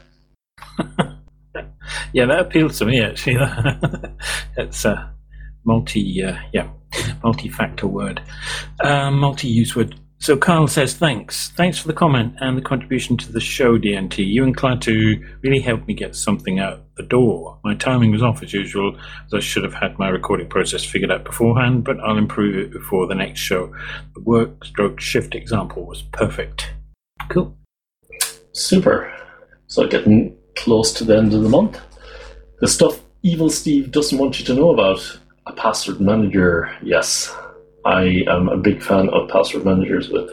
Yeah, that appeals to me, actually. It's a multi, uh, yeah, multi-factor word, uh, multi-use word. So Carl says, thanks. Thanks for the comment and the contribution to the show, D N T. You and Klaatu really helped me get something out the door. My timing was off as usual, as I should have had my recording process figured out beforehand, but I'll improve it before the next show. The work stroke shift example was perfect. Cool. Super. So getting close to the end of the month. The stuff Evil Steve doesn't want you to know about. A password manager. Yes. I am a big fan of password managers with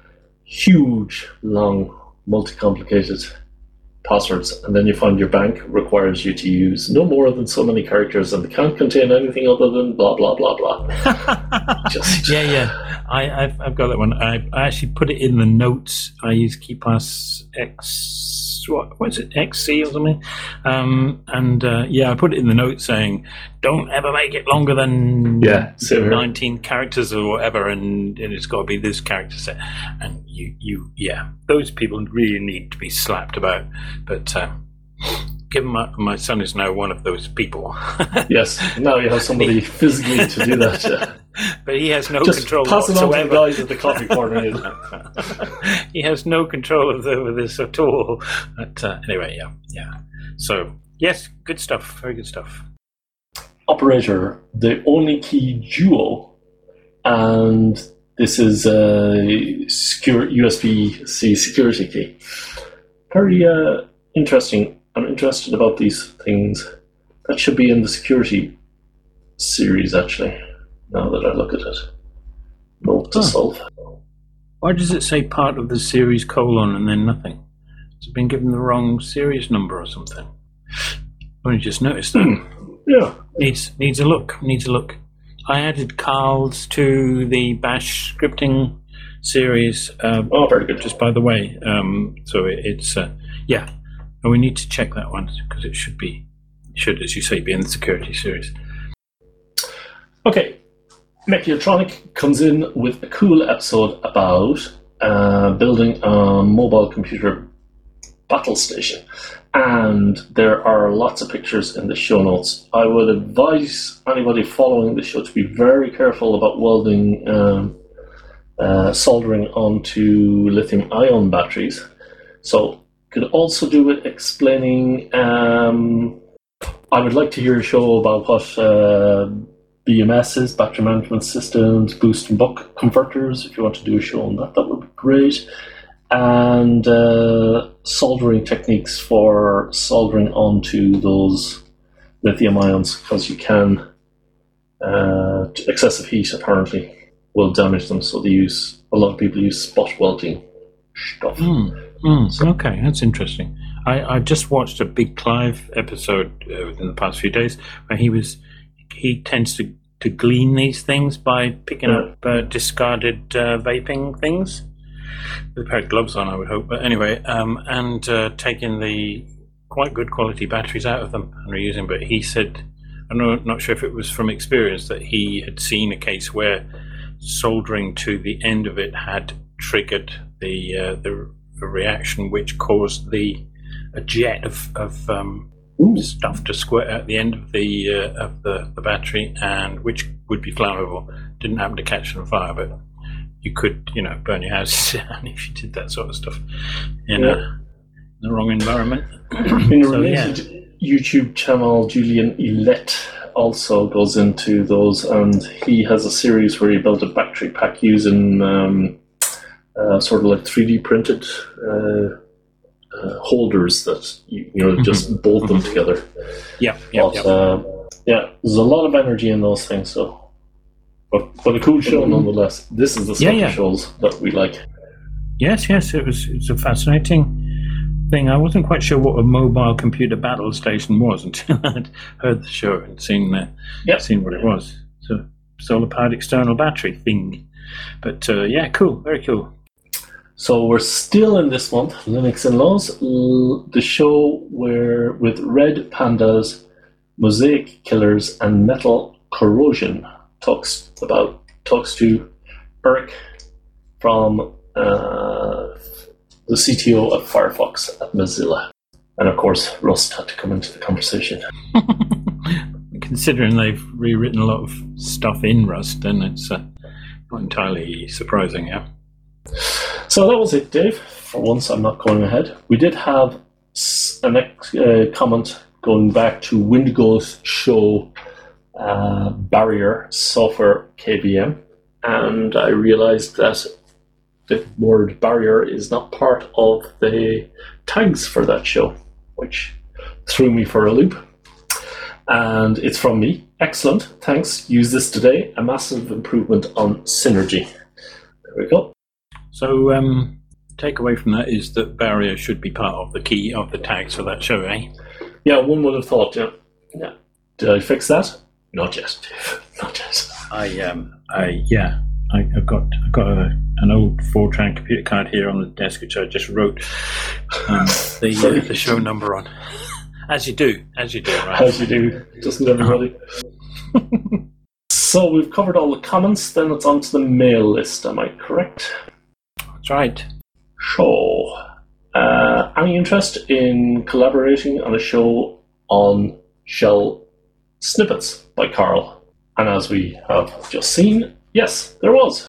huge, long, multi-complicated passwords, and then you find your bank requires you to use no more than so many characters, and they can't contain anything other than blah blah blah blah. Just yeah, yeah. I, I've I've got that one. I, I actually put it in the notes. I use KeePass X. What was it? X C or something? Um, and uh, yeah, I put it in the notes saying, "Don't ever make it longer than yeah, nineteen characters or whatever, and, and it's got to be this character set." And you, you, yeah, those people really need to be slapped about. But um, given my, my son is now one of those people. Yes, now you have somebody physically to do that. Yeah. But he has no Just control pass it whatsoever. on to the guys at the coffee corner. He has no control of the, over this at all. But uh, anyway, yeah, yeah. So yes, good stuff. Very good stuff. Operator, the only key duo, and this is a secure U S B-C security key. Very uh, interesting. I'm interested about these things. That should be in the security series, actually, now that I look at it. Note to Oh. self. Why does it say part of the series colon and then nothing? Has it been given the wrong series number or something? I only just noticed that. Yeah. Needs needs a look. Needs a look. I added Carl's to the Bash scripting series. Uh, Oh, very good. just by the way, um, so it, it's uh, yeah. And we need to check that one because it should be, should as you say, be in the security series. Okay. Mechatronic comes in with a cool episode about uh, building a mobile computer battle station. And there are lots of pictures in the show notes. I would advise anybody following the show to be very careful about welding, um, uh, soldering onto lithium-ion batteries. So, could also do with explaining. Um, I would like to hear a show about what uh, B M S is, battery management systems, boost and buck converters. If you want to do a show on that, that would be great. And uh, soldering techniques for soldering onto those lithium ions, because you can uh, excessive heat apparently will damage them. So they use a lot of people use spot welding stuff. Mm, mm, okay, that's interesting. I, I just watched a Big Clive episode uh, within the past few days where he was he tends to, to glean these things by picking Yeah. up uh, discarded uh, vaping things with a pair of gloves on, I would hope. But anyway, um, and uh, taking the quite good quality batteries out of them and reusing. But he said, I'm not, not sure if it was from experience, that he had seen a case where soldering to the end of it had triggered the uh, the, the reaction, which caused the a jet of, of um, stuff to squirt out the end of the uh, of the, the battery, and which would be flammable. Didn't happen to catch on fire, but you could, you know, burn your house down if you did that sort of stuff in, Yeah. a, in the wrong environment. In a So, related YouTube channel, Julian Ilett also goes into those, and he has a series where he built a battery pack using um, uh, sort of like three D printed uh, uh, holders that you, you know just bolt them together. Yeah, yeah, But, yeah. uh, yeah, there's a lot of energy in those things. So, but but a cool show nonetheless. This is the stuff Yeah, yeah. of shows that we like. Yes, yes, it was. It was a fascinating thing. I wasn't quite sure what a mobile computer battle station was until I'd heard the show and seen uh, Yep. seen what it was. So solar powered external battery thing. But uh, yeah, cool, very cool. So we're still in this month, Linux in Laws, l- the show where with Red Pandas, Mosaic Killers and Metal Corrosion. Talks about talks to Eric from uh, the C T O of Firefox at Mozilla. And of course, Rust had to come into the conversation. Considering they've rewritten a lot of stuff in Rust, then it's uh, not entirely surprising, yeah. So that was it, Dave. For once, I'm not going ahead. We did have a next uh, comment going back to Windigo's show, uh, Barrier Software K B M, and I realized that the word barrier is not part of the tags for that show, which threw me for a loop. And it's from me. Excellent. Thanks. Use this today. A massive improvement on synergy. There we go. So, um, takeaway from that is that barrier should be part of the key of the tags for that show, eh? Yeah, one would have thought, yeah. yeah. Did I fix that? Not yet, Dave. Not yet. I, um, I, yeah. I, I've got I've got a, an old Fortran computer card here on the desk, which I just wrote um, the uh, the show number on. As you do, as you do, right? As you do, doesn't everybody? So we've covered all the comments, then it's on to the mail list, am I correct? That's right. So, uh, any interest in collaborating on a show on shell snippets by Carl? And as we have just seen, yes, there was.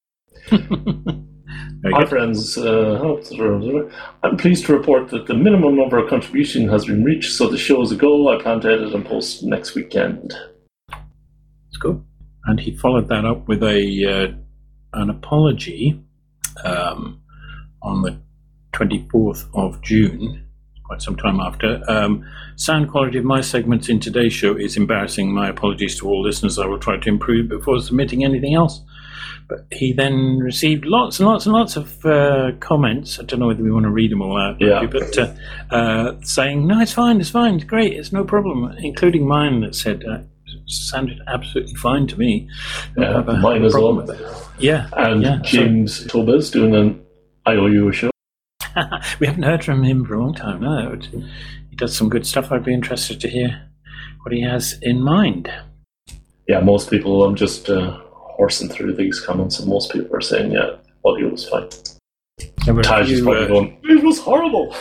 Hi friends, uh, I'm pleased to report that the minimum number of contribution has been reached, so the show is a go. I plan to edit and post next weekend. That's good. And he followed that up with a uh, an apology um, on the twenty-fourth of June, quite some time after. Um, sound quality of my segments in today's show is embarrassing. My apologies to all listeners. I will try to improve before submitting anything else. But he then received lots and lots and lots of uh, comments. I don't know whether we want to read them all out, yeah. but uh, uh, saying, no, it's fine, it's fine, it's great, it's no problem, including mine that said, uh, sounded absolutely fine to me. Yeah, a, mine as well. Yeah. And yeah, James so, Tobes doing an I O U show. We haven't heard from him for a long time, no. He does some good stuff. I'd be interested to hear what he has in mind. Yeah, most people, I'm just... Uh, horsing through these comments, and most people are saying, yeah, audio was fine. Taj is probably uh, going, it was horrible.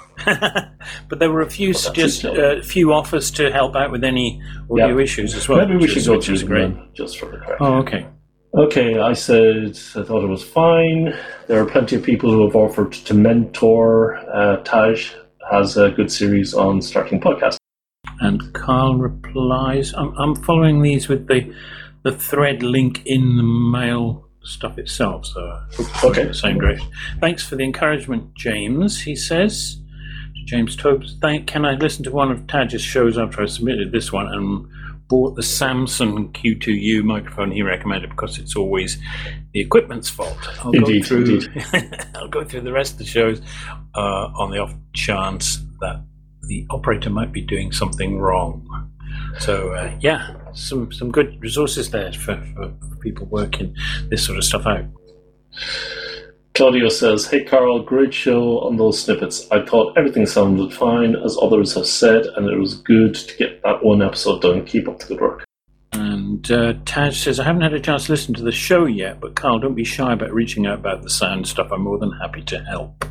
But there were a few suggest, uh, few offers to help out with any audio yeah. issues as well. Maybe we should go through them then, just for the crack. Oh, okay. Okay, I said I thought it was fine. There are plenty of people who have offered to mentor. Uh, Taj has a good series on starting podcasts. And Carl replies, I'm, I'm following these with the the thread link in the mail stuff itself, so okay, the same direction. Thanks for the encouragement, James. He says to James Tobes, thank can I listen to one of Taj's shows after I submitted this one and bought the Samson Q two U microphone he recommended because it's always the equipment's fault. I'll indeed, go through indeed. I'll go through the rest of the shows uh, on the off chance that the operator might be doing something wrong. So uh, yeah, some some good resources there for, for people working this sort of stuff out. Claudio says, hey Carl, great show on those snippets. I thought everything sounded fine, as others have said, and it was good to get that one episode done. Keep up the good work. And uh, Taj says, I haven't had a chance to listen to the show yet, but Carl, don't be shy about reaching out about the sound stuff. I'm more than happy to help.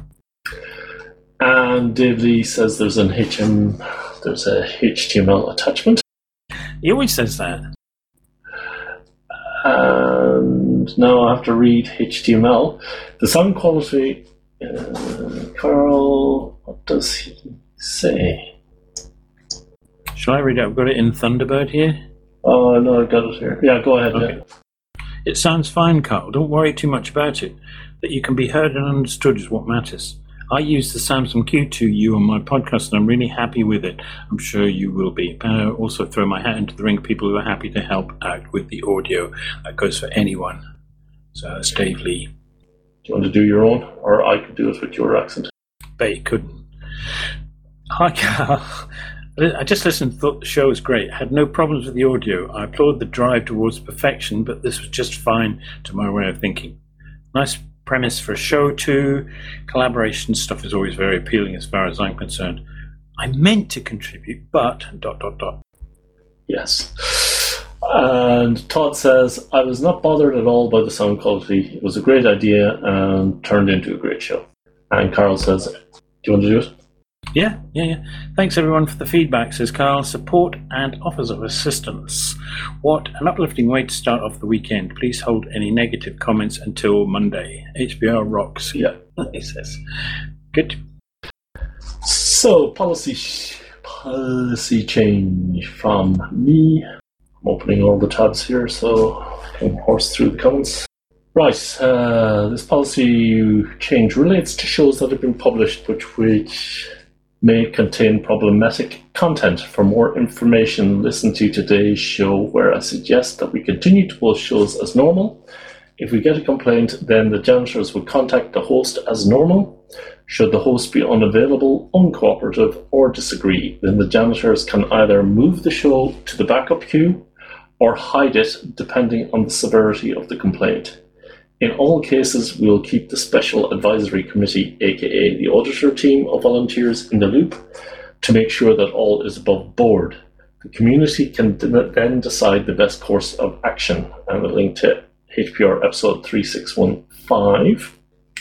And Dave Lee says there's an H M, there's a H T M L attachment. He always says that. And now I have to read H T M L. The sound quality, uh, Carl, what does he say? Shall I read it? I've got it in Thunderbird here. Oh, no, I've got it here. Yeah, go ahead. Okay. Yeah. It sounds fine, Carl. Don't worry too much about it. That you can be heard and understood is what matters. I use the Samsung Q two U on my podcast, and I'm really happy with it. I'm sure you will be. I also throw my hat into the ring of people who are happy to help out with the audio. That goes for anyone. So that's Dave Lee. Do you want to do your own, or I could do it with your accent? Bet you couldn't. Hi, Carl. I just listened and thought the show was great. I had no problems with the audio. I applaud the drive towards perfection, but this was just fine to my way of thinking. Nice premise for a show too. Collaboration stuff is always very appealing as far as I'm concerned. I meant to contribute, but dot dot dot. Yes. And Todd says, I was not bothered at all by the sound quality. It was a great idea and turned into a great show. And Carl says, do you want to do it? Yeah, yeah, yeah. Thanks everyone for the feedback, says Carl. Support and offers of assistance. What an uplifting way to start off the weekend. Please hold any negative comments until Monday. H P R rocks. Yeah. He says. Good. So, policy policy change from me. I'm opening all the tabs here so I can horse through the comments. Right, uh, this policy change relates to shows that have been published which which may contain problematic content. For more information, listen to today's show where I suggest that we continue to post shows as normal. If we get a complaint, then the janitors will contact the host as normal. Should the host be unavailable, uncooperative, or disagree, then the janitors can either move the show to the backup queue or hide it depending on the severity of the complaint. In all cases, we will keep the Special Advisory Committee, aka the auditor team of volunteers, in the loop to make sure that all is above board. The community can then decide the best course of action, and a link to H P R episode three six one five.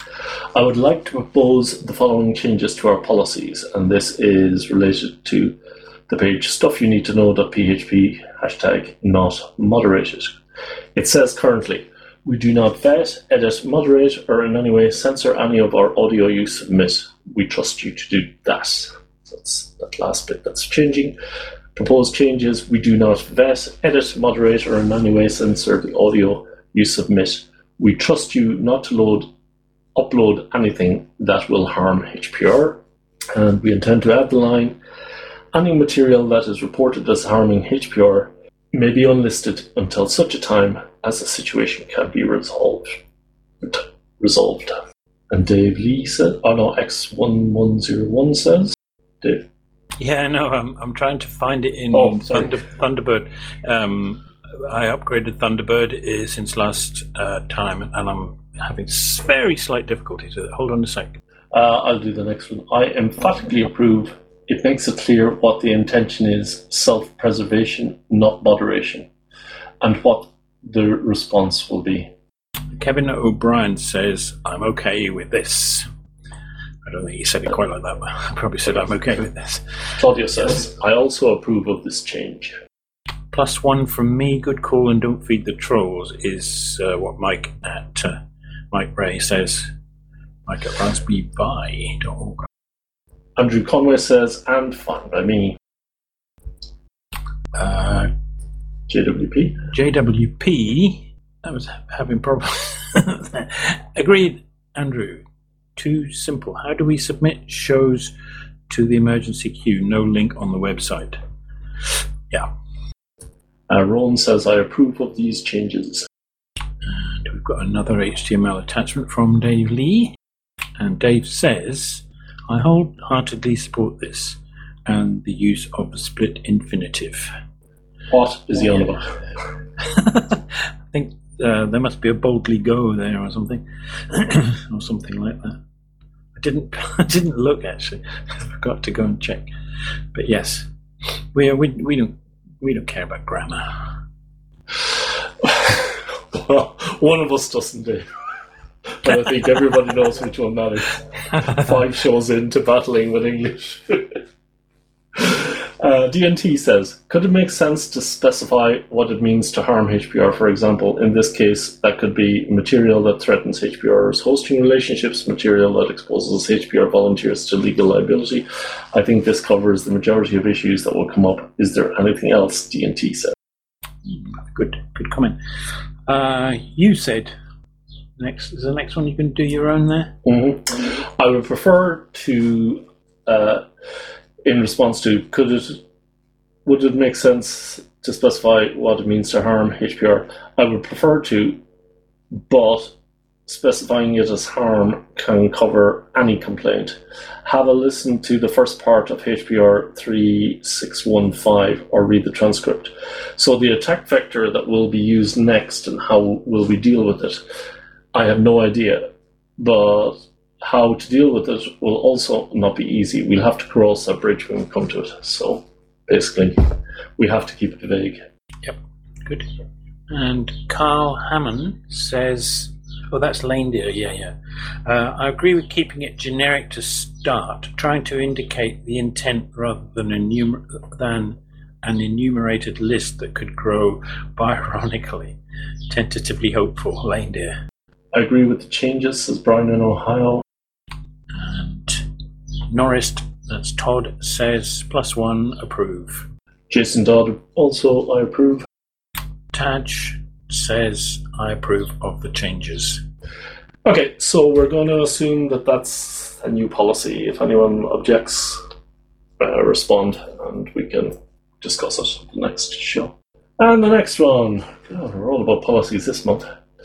I would like to propose the following changes to our policies, and this is related to the page stuff you need to know.php, hashtag not moderated. It says currently, we do not vet, edit, moderate, or in any way censor any of our audio you submit. We trust you to do that. So that's that last bit that's changing. Proposed changes, we do not vet, edit, moderate, or in any way censor the audio you submit. We trust you not to load, upload anything that will harm H P R. And we intend to add the line, any material that is reported as harming H P R may be unlisted until such a time as the situation can be resolved. Resolved. And Dave Lee said, oh no, X one one zero one says, Dave. Yeah, no, I'm I'm trying to find it in oh, Thunder, Thunderbird. Um, I upgraded Thunderbird uh, since last uh, time, and I'm having very slight difficulties with it. Hold on a sec. Uh, I'll do the next one. I emphatically approve. It makes it clear what the intention is, self-preservation, not moderation, and what the response will be. Kevin O'Brien says, I'm okay with this. I don't think he said it quite like that, but I probably said I'm okay with this. Claudia says, I also approve of this change. Plus one from me, good call and don't feed the trolls, is uh, what Mike at uh, Mike Ray says. Mike at raspberry pi dot org. Andrew Conway says, and fine by me. Uh, J W P. J W P, I was having problems. Agreed, Andrew. Too simple. How do we submit shows to the emergency queue? No link on the website. Yeah. Uh, Rowan says, I approve of these changes. And we've got another H T M L attachment from Dave Lee. And Dave says, I wholeheartedly support this and the use of the split infinitive. What is he on about? I think uh, there must be a boldly go there or something, or something like that. I didn't. I didn't look actually. I forgot to go and check. But yes, we we we don't we don't care about grammar. Well, one of us doesn't do. But I think everybody knows which one that is. Five shows into battling with English. uh, D N T says, could it make sense to specify what it means to harm H P R? For example, in this case, that could be material that threatens H P R's hosting relationships, material that exposes H P R volunteers to legal liability. I think this covers the majority of issues that will come up. Is there anything else? D N T said. Good, good comment. Uh, you said... Next is the next one. You can do your own there. Mm-hmm. I would prefer to, uh, in response to, could it, would it make sense to specify what it means to harm H P R? I would prefer to, but specifying it as harm can cover any complaint. Have a listen to the first part of H P R three six one five or read the transcript. So the attack vector that will be used next and how will we deal with it? I have no idea, but how to deal with it will also not be easy. We'll have to cross that bridge when we come to it. So basically, we have to keep it vague. Yep, good. And Carl Hammond says, oh, that's Lane Deer, yeah, yeah. Uh, I agree with keeping it generic to start, trying to indicate the intent rather than, enumer- than an enumerated list that could grow Byronically. Tentatively hopeful, Lane Deer. I agree with the changes, says Brian in Ohio. And Norris, that's Todd, says plus one, approve. Jason Dodd, also I approve. Taj says I approve of the changes. Okay, so we're going to assume that that's a new policy. If anyone objects, uh, respond, and we can discuss it the next show. And the next one, God, we're all about policies this month.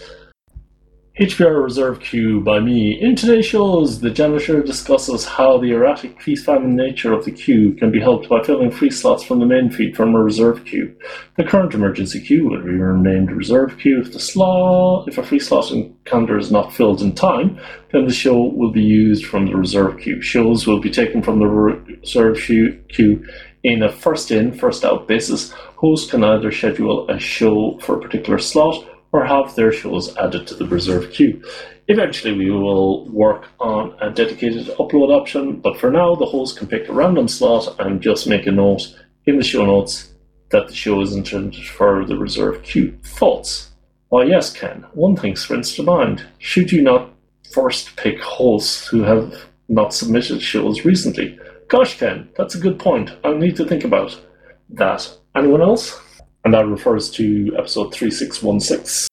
H P R Reserve Queue by me. In today's shows, the janitor discusses how the erratic feast-famine nature of the queue can be helped by filling free slots from the main feed from a reserve queue. The current emergency queue will be renamed Reserve Queue. If the slot, if a free slot in calendar is not filled in time, then the show will be used from the reserve queue. Shows will be taken from the reserve queue in a first-in, first-out basis. Hosts can either schedule a show for a particular slot or have their shows added to the reserve queue. Eventually we will work on a dedicated upload option, but for now the host can pick a random slot and just make a note in the show notes that the show is intended for the reserve queue. Thoughts? Why yes, Ken. One thing springs to mind. Should you not first pick hosts who have not submitted shows recently? Gosh, Ken, that's a good point. I'll need to think about that. Anyone else? And that refers to episode three six one six.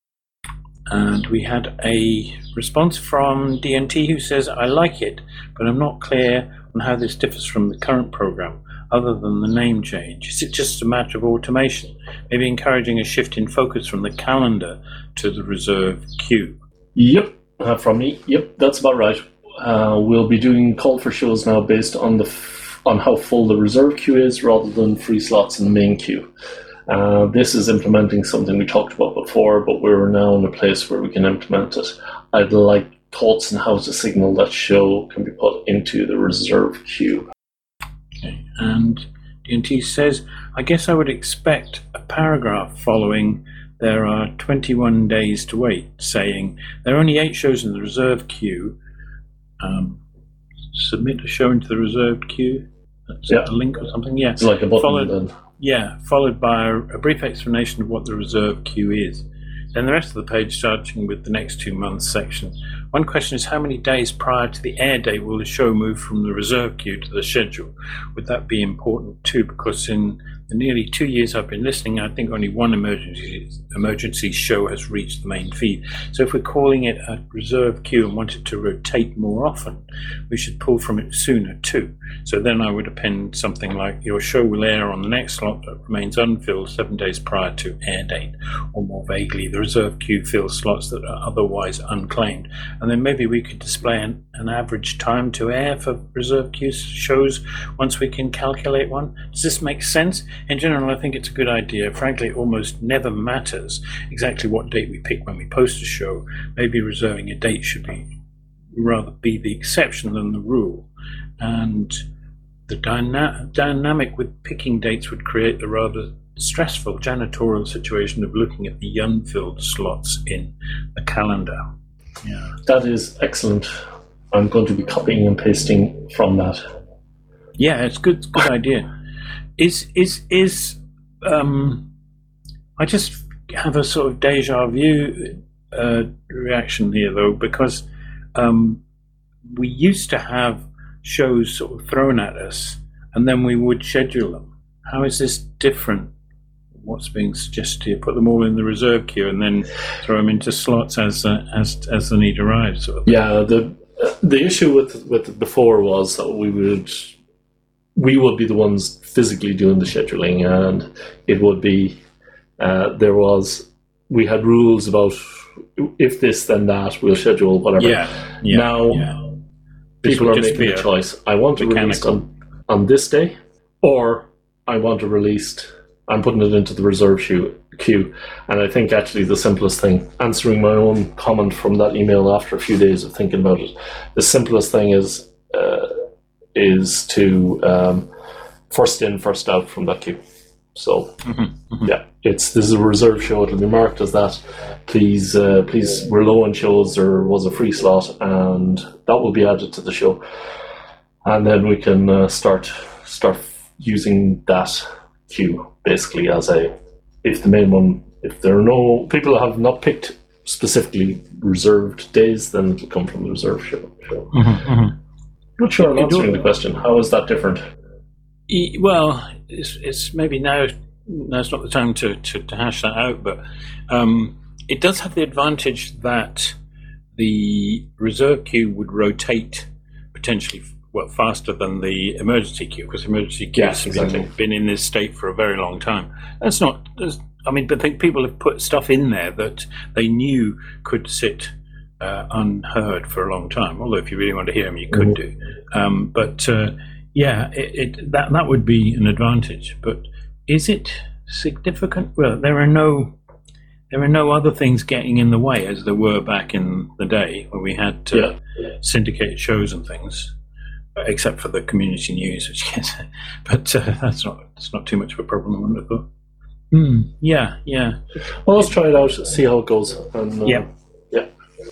And we had a response from D N T who says, I like it, but I'm not clear on how this differs from the current program, other than the name change. Is it just a matter of automation? Maybe encouraging a shift in focus from the calendar to the reserve queue? Yep, uh, from me. Yep, that's about right. Uh, we'll be doing call for shows now based on the f- on how full the reserve queue is rather than free slots in the main queue. Uh, this is implementing something we talked about before, but we're now in a place where we can implement it. I'd like thoughts on how to signal that show can be put into the reserve queue. Okay. And D N T says, I guess I would expect a paragraph following there are twenty-one days to wait, saying there are only eight shows in the reserve queue. Um, submit a show into the reserved queue. That's yeah. a link or something. Yeah. It's like a button followed, then. Yeah, followed by a, a brief explanation of what the reserve queue is. Then the rest of the page starting with the next two months section. One question is, how many days prior to the air date will the show move from the reserve queue to the schedule? Would that be important too? Because in the nearly two years I've been listening, I think only one emergency emergency show has reached the main feed. So if we're calling it a reserve queue and wanted to rotate more often, we should pull from it sooner too. So then I would append something like, your show will air on the next slot that remains unfilled seven days prior to air date. Or more vaguely, the reserve queue fills slots that are otherwise unclaimed. And then maybe we could display an, an average time to air for reserve queue shows once we can calculate one. Does this make sense? In general, I think it's a good idea. Frankly, it almost never matters exactly what date we pick when we post a show. Maybe reserving a date should be rather be the exception than the rule. And the dyna- dynamic with picking dates would create the rather stressful janitorial situation of looking at the unfilled slots in the calendar. Yeah. That is excellent. I'm going to be copying and pasting from that. Yeah, it's good. Good idea. Is is is um? I just have a sort of deja vu uh, reaction here, though, because um, we used to have shows sort of thrown at us, and then we would schedule them. How is this different? What's being suggested here? Put them all in the reserve queue and then throw them into slots as uh, as as the need arrives. Sort of. Yeah, the the issue with with before was that we would we would be the ones physically doing the scheduling, and it would be uh, there was we had rules about if this then that we'll schedule whatever. Yeah. yeah now yeah. people are making a choice. I want to release on on this day, or I want to released. I'm putting it into the reserve queue, and I think actually the simplest thing, answering my own comment from that email after a few days of thinking about it, the simplest thing is uh, is to um, first in, first out from that queue. So, Mm-hmm. Mm-hmm. yeah, it's this is a reserve show. It'll be marked as that. Please, uh, please, we're low on shows. There was a free slot, and that will be added to the show. And then we can uh, start start using that queue basically as a, if the main one, if there are no people who have not picked specifically reserved days, then it'll come from the reserve show. show. Mm-hmm. Mm-hmm. Not sure I'm answering the question. How is that different? E- Well, it's, it's maybe now. Now's not the time to, to, to hash that out, but um, it does have the advantage that the reserve queue would rotate potentially well faster than the emergency queue, because emergency queues Yes, have exactly. been, been in this state for a very long time. That's not. That's, I mean, but I think people have put stuff in there that they knew could sit uh, unheard for a long time. Although, if you really want to hear them, you could Mm-hmm. do. Um, but uh, yeah, it, it that that would be an advantage. But is it significant? Well, there are no there are no other things getting in the way as there were back in the day when we had uh, Yeah. syndicated shows and things, except for the community news, which gets. But uh, that's not it's not too much of a problem, I wouldn't have thought. Hmm. Yeah. Yeah. Well, let's try it out, see how it goes. And, uh, Yeah. Yeah.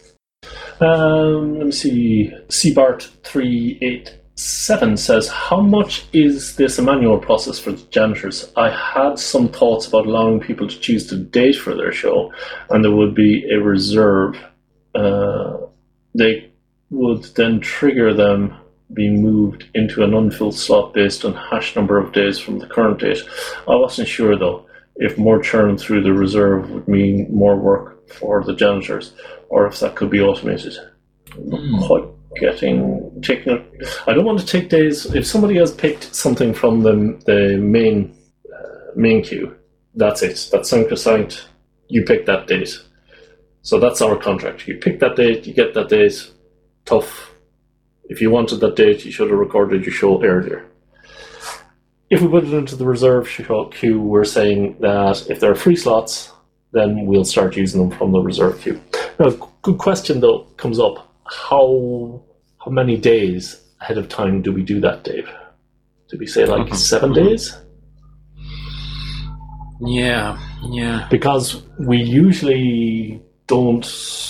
Um, let me see. C Bart three eight seven says, how much is this a manual process for the janitors? I had some thoughts about allowing people to choose the date for their show, and there would be a reserve. Uh, they would then trigger them being moved into an unfilled slot based on hash number of days from the current date. I wasn't sure, though, if more churn through the reserve would mean more work for the janitors, or if that could be automated. I'm not quite getting taking it. I don't want to take days. If somebody has picked something from the the main uh, main queue, that's it. That's sacrosanct. You pick that date. So that's our contract. You pick that date, you get that date. Tough. If you wanted that date, you should have recorded your show earlier. If we put it into the reserve show queue, we're saying that if there are free slots, then we'll start using them from the reserve queue. Now, good question though comes up. How how many days ahead of time do we do that, Dave? Do we say like seven days? Yeah. Yeah. Because we usually don't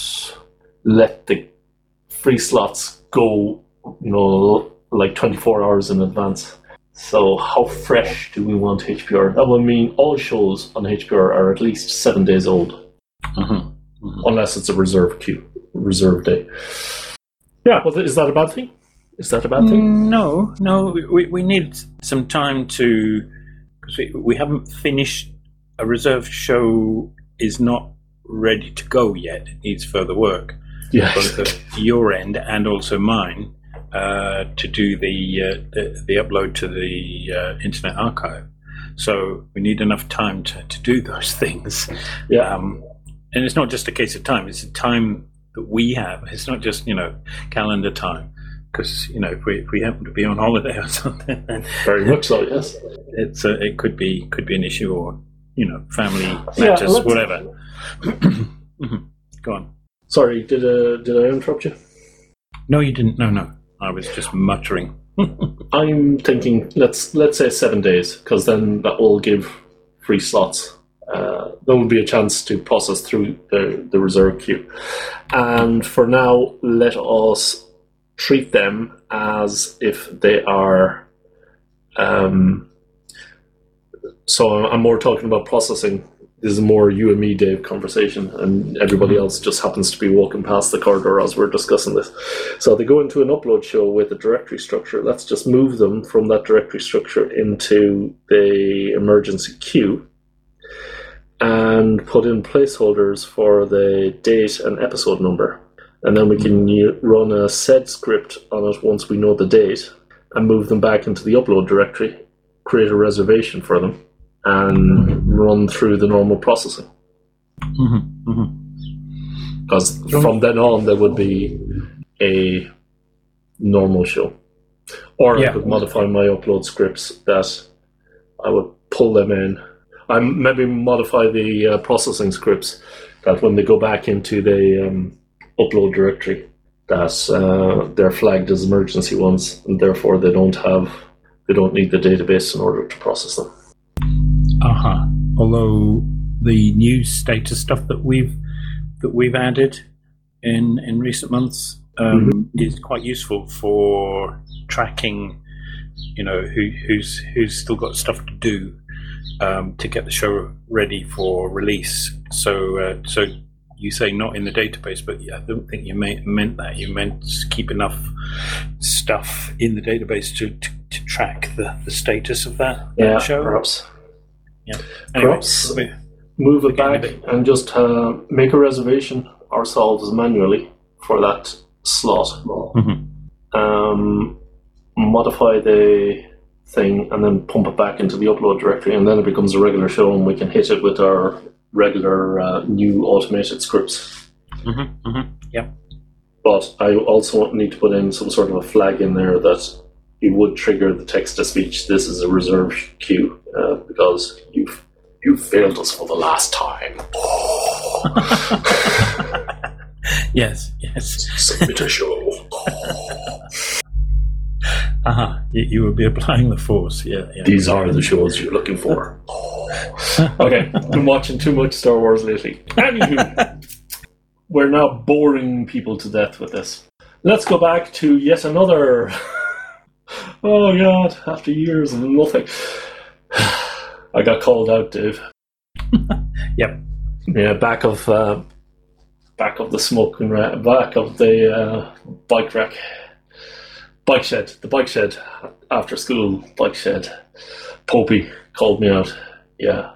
let the free slots go, you know, like twenty-four hours in advance. So how fresh do we want H P R? That will mean all shows on H P R are at least seven days old. Mm-hmm. Mm-hmm. Unless it's a reserve queue, reserve day. Yeah, well, is that a bad thing? Is that a bad thing? No, no. We we need some time to, because we, we haven't finished. A reserve show is not ready to go yet. It needs further work, Yeah. both at your end and also mine, uh, to do the, uh, the the upload to the uh, Internet Archive. So we need enough time to, to do those things. Yeah. Um, and it's not just a case of time. It's a time that we have. It's not just, you know, calendar time. Because, you know, if we if we happen to be on holiday or something, then Very much so, yes. it's uh, it could be could be an issue, or, you know, family Yeah, matters, let's- whatever. Mhm. Go on. Sorry, did uh, did I interrupt you? No, you didn't. No, no. I was just muttering. I'm thinking let's let's say seven days, because then that will give free slots. Uh, there will be a chance to process through the, the reserve queue. And for now, let us treat them as if they are. Um, so I'm more talking about processing. This is a more you and me, Dave, conversation, and everybody else just happens to be walking past the corridor as we're discussing this. So they go into an upload show with a directory structure. Let's just move them from that directory structure into the emergency queue and put in placeholders for the date and episode number. And then we can u- run a sed script on it once we know the date and move them back into the upload directory, create a reservation for them, and run through the normal processing. Mm-hmm. Mm-hmm. Because from then on, there would be a normal show. Or Yeah. I could modify my upload scripts that I would pull them in. I maybe modify the uh, processing scripts that when they go back into the um, upload directory, that uh, they're flagged as emergency ones, and therefore they don't have They don't need the database in order to process them. Uh-huh. Although the new status stuff that we've that we've added in in recent months um, mm-hmm. is quite useful for tracking, you know, who who's who's still got stuff to do um, to get the show ready for release. So uh, so you say not in the database, but I don't think you may, meant that. You meant keep enough stuff in the database to, to, to track the, the status of that, yeah, that show. Perhaps. Yeah. Anyway, perhaps move it back and just uh, make a reservation ourselves manually for that slot. Mm-hmm. Um, modify the thing and then pump it back into the upload directory, and then it becomes a regular show, and we can hit it with our regular uh, new automated scripts. Mm-hmm, mm-hmm, yeah. But I also need to put in some sort of a flag in there that it would trigger the text-to-speech. This is a reserved queue uh, because you've you've failed us for the last time. Oh. yes, yes. Submit a show. Uh-huh. You, you will be applying the force. Yeah, yeah. These are the shows you're looking for. Okay, been watching too much Star Wars lately. Anywho, we're now boring people to death with this. Let's go back to yet another. Oh God! After years of nothing, I got called out, Dave. Yep. Yeah, back of uh, back of the smoking ra- back of the uh, bike rack, bike shed, the bike shed after school bike shed. Popey called me out. Yeah,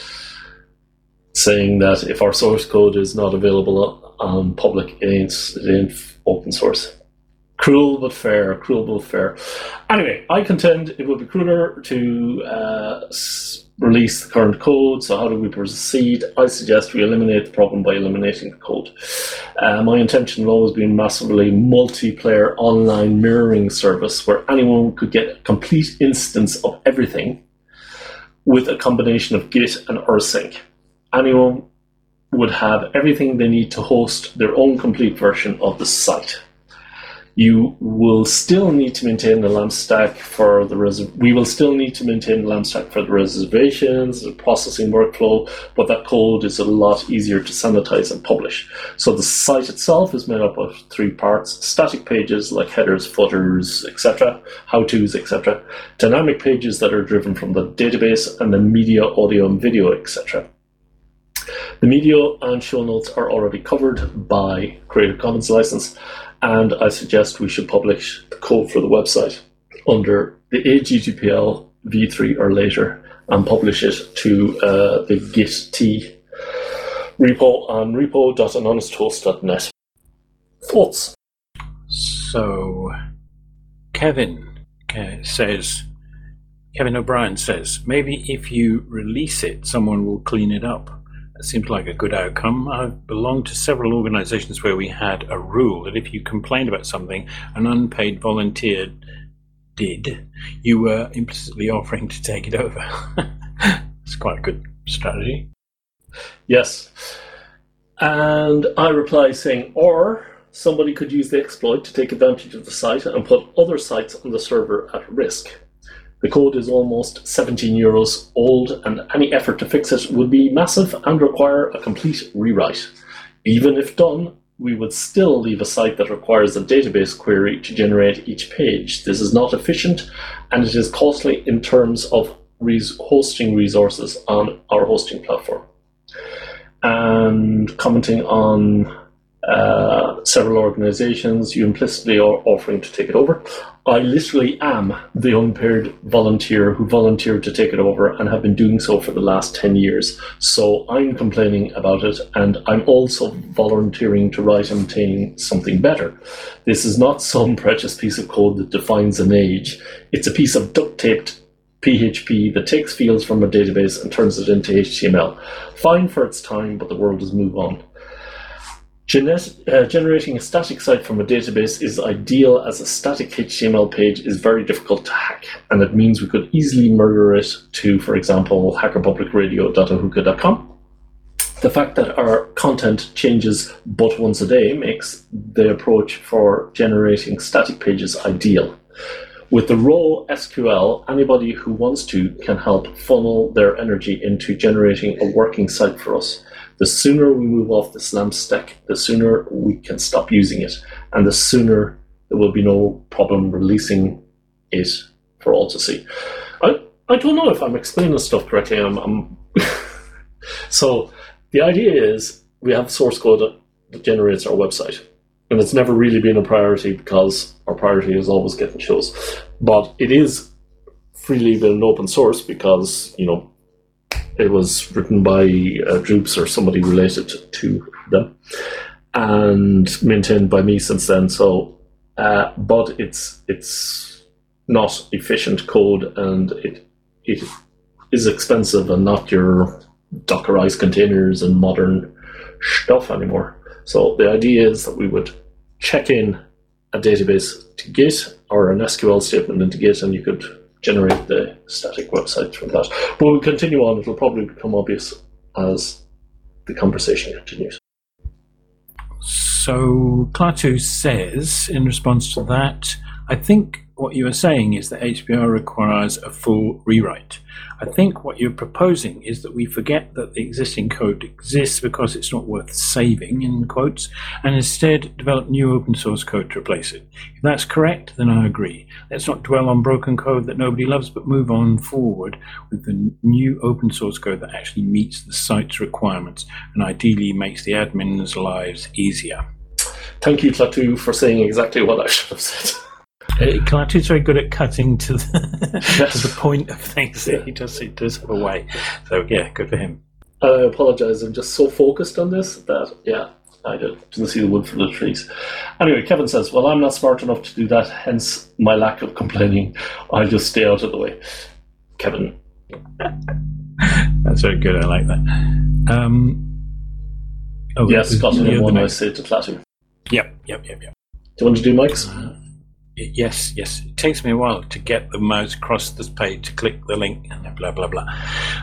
saying that if our source code is not available on public, it ain't, it ain't open source. Cruel but fair, cruel but fair. Anyway, I contend it would be crueler to uh, s- release the current code. So how do we proceed? I suggest we eliminate the problem by eliminating the code. Uh, my intention has always been massively multiplayer online mirroring service where anyone could get a complete instance of everything with a combination of Git and rsync. Anyone would have everything they need to host their own complete version of the site. You will still need to maintain the LAMP stack for the res- we will still need to maintain the LAMP stack for the reservations, the processing workflow, but that code is a lot easier to sanitize and publish. So the site itself is made up of three parts: static pages like headers, footers, et cetera, how-tos, et cetera, dynamic pages that are driven from the database, and then media, audio, and video, et cetera. The media and show notes are already covered by Creative Commons license, and I suggest we should publish the code for the website under the A G T P L v three or later and publish it to uh, the Git repo on repo dot anonymous host dot net. Thoughts? So, Kevin uh, says, Kevin O'Brien says, maybe if you release it, someone will clean it up. It seems like a good outcome. I've belonged to several organizations where we had a rule that if you complained about something an unpaid volunteer did, you were implicitly offering to take it over. It's quite a good strategy. Yes. And I reply saying, or somebody could use the exploit to take advantage of the site and put other sites on the server at risk. The code is almost seventeen euros old, and any effort to fix it would be massive and require a complete rewrite. Even if done, we would still leave a site that requires a database query to generate each page. This is not efficient, and it is costly in terms of res- hosting resources on our hosting platform. And commenting on uh, several organizations, you implicitly are offering to take it over. I literally am the unpaid volunteer who volunteered to take it over and have been doing so for the last ten years. So I'm complaining about it, and I'm also volunteering to write and maintain something better. This is not some precious piece of code that defines an age. It's a piece of duct-taped P H P that takes fields from a database and turns it into H T M L. Fine for its time, but the world has moved on. Genet- uh, generating a static site from a database is ideal, as a static H T M L page is very difficult to hack, and it means we could easily murder it to, for example, hacker public radio dot ahuka dot com. The fact that our content changes but once a day makes the approach for generating static pages ideal. With the raw S Q L, anybody who wants to can help funnel their energy into generating a working site for us. The sooner we move off the SLAMP stack, the sooner we can stop using it, and the sooner there will be no problem releasing it for all to see. I, I don't know if I'm explaining this stuff correctly. I'm, I'm so the idea is we have source code that, that generates our website, and it's never really been a priority because our priority is always getting shows. But it is freely been open source because, you know, it was written by uh, Droops or somebody related to them, and maintained by me since then. So, uh, but it's it's not efficient code, and it it is expensive and not your Dockerized containers and modern stuff anymore. So the idea is that we would check in a database to Git or an S Q L statement into Git, and you could generate the static website from that. But we'll continue on. It'll probably become obvious as the conversation continues. So Klaatu says, in response to that, I think what you are saying is that H P R requires a full rewrite. I think what you're proposing is that we forget that the existing code exists because it's not worth saving, in quotes, and instead develop new open source code to replace it. If that's correct, then I agree. Let's not dwell on broken code that nobody loves, but move on forward with the new open source code that actually meets the site's requirements and ideally makes the admins' lives easier. Thank you, Klaatu, for saying exactly what I should have said. Uh, Klaatu's very good at cutting to the, yes. to the point of things. Yeah. He does, he does have a way. So, yeah, good for him. I apologise. I'm just so focused on this that, yeah, I didn't see the wood for the trees. Anyway, Kevin says, well, I'm not smart enough to do that, hence my lack of complaining. I'll just stay out of the way. Kevin. That's very good. I like that. Um, oh, yes, got it. One I say to Klaatu. Yep, yep, yep, yep. Do you want to do Mike's? Uh, Yes, yes. It takes me a while to get the mouse across this page to click the link and blah, blah, blah.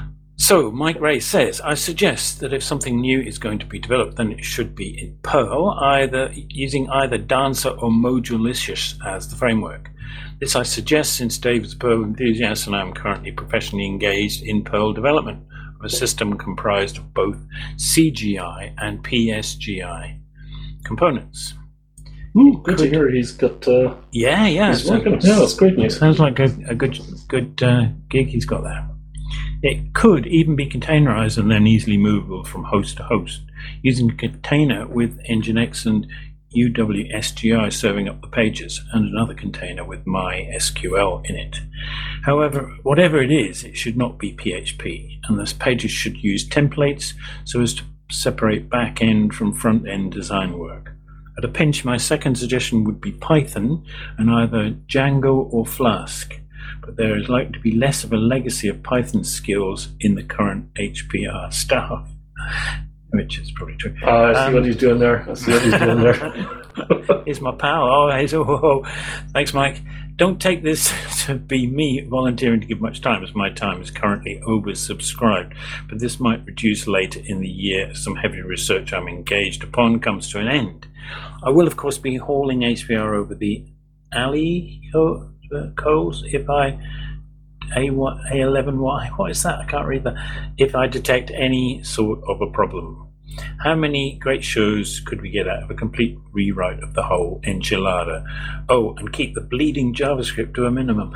So Mike Ray says, I suggest that if something new is going to be developed, then it should be in Perl, either using either Dancer or Modulicious as the framework. This I suggest since David's Perl enthusiast and I am currently professionally engaged in Perl development of a system comprised of both C G I and P S G I components. Ooh, good Could, to hear he's got. Uh, yeah, yeah, he's working. Yeah, that's great news. Sounds like a, a good, good uh, gig he's got there. It could even be containerized and then easily movable from host to host, using a container with Nginx and U W S G I serving up the pages, and another container with MySQL in it. However, whatever it is, it should not be P H P, and thus pages should use templates so as to separate back-end from front-end design work. At a pinch, my second suggestion would be Python and either Django or Flask, but there is likely to be less of a legacy of Python skills in the current H P R staff, which is probably true. Uh, I see um, what he's doing there. I see what he's doing there. Here's my pal. Oh, he's, oh, oh, oh. Thanks, Mike. Don't take this to be me volunteering to give much time, as my time is currently oversubscribed, but this might reduce later in the year as some heavy research I'm engaged upon comes to an end. I will, of course, be hauling H P R over the alley co- uh, coals if I A eleven Y, what is that? I can't read that. If I detect any sort of a problem. How many great shows could we get out of a complete rewrite of the whole enchilada? Oh, and keep the bleeding JavaScript to a minimum.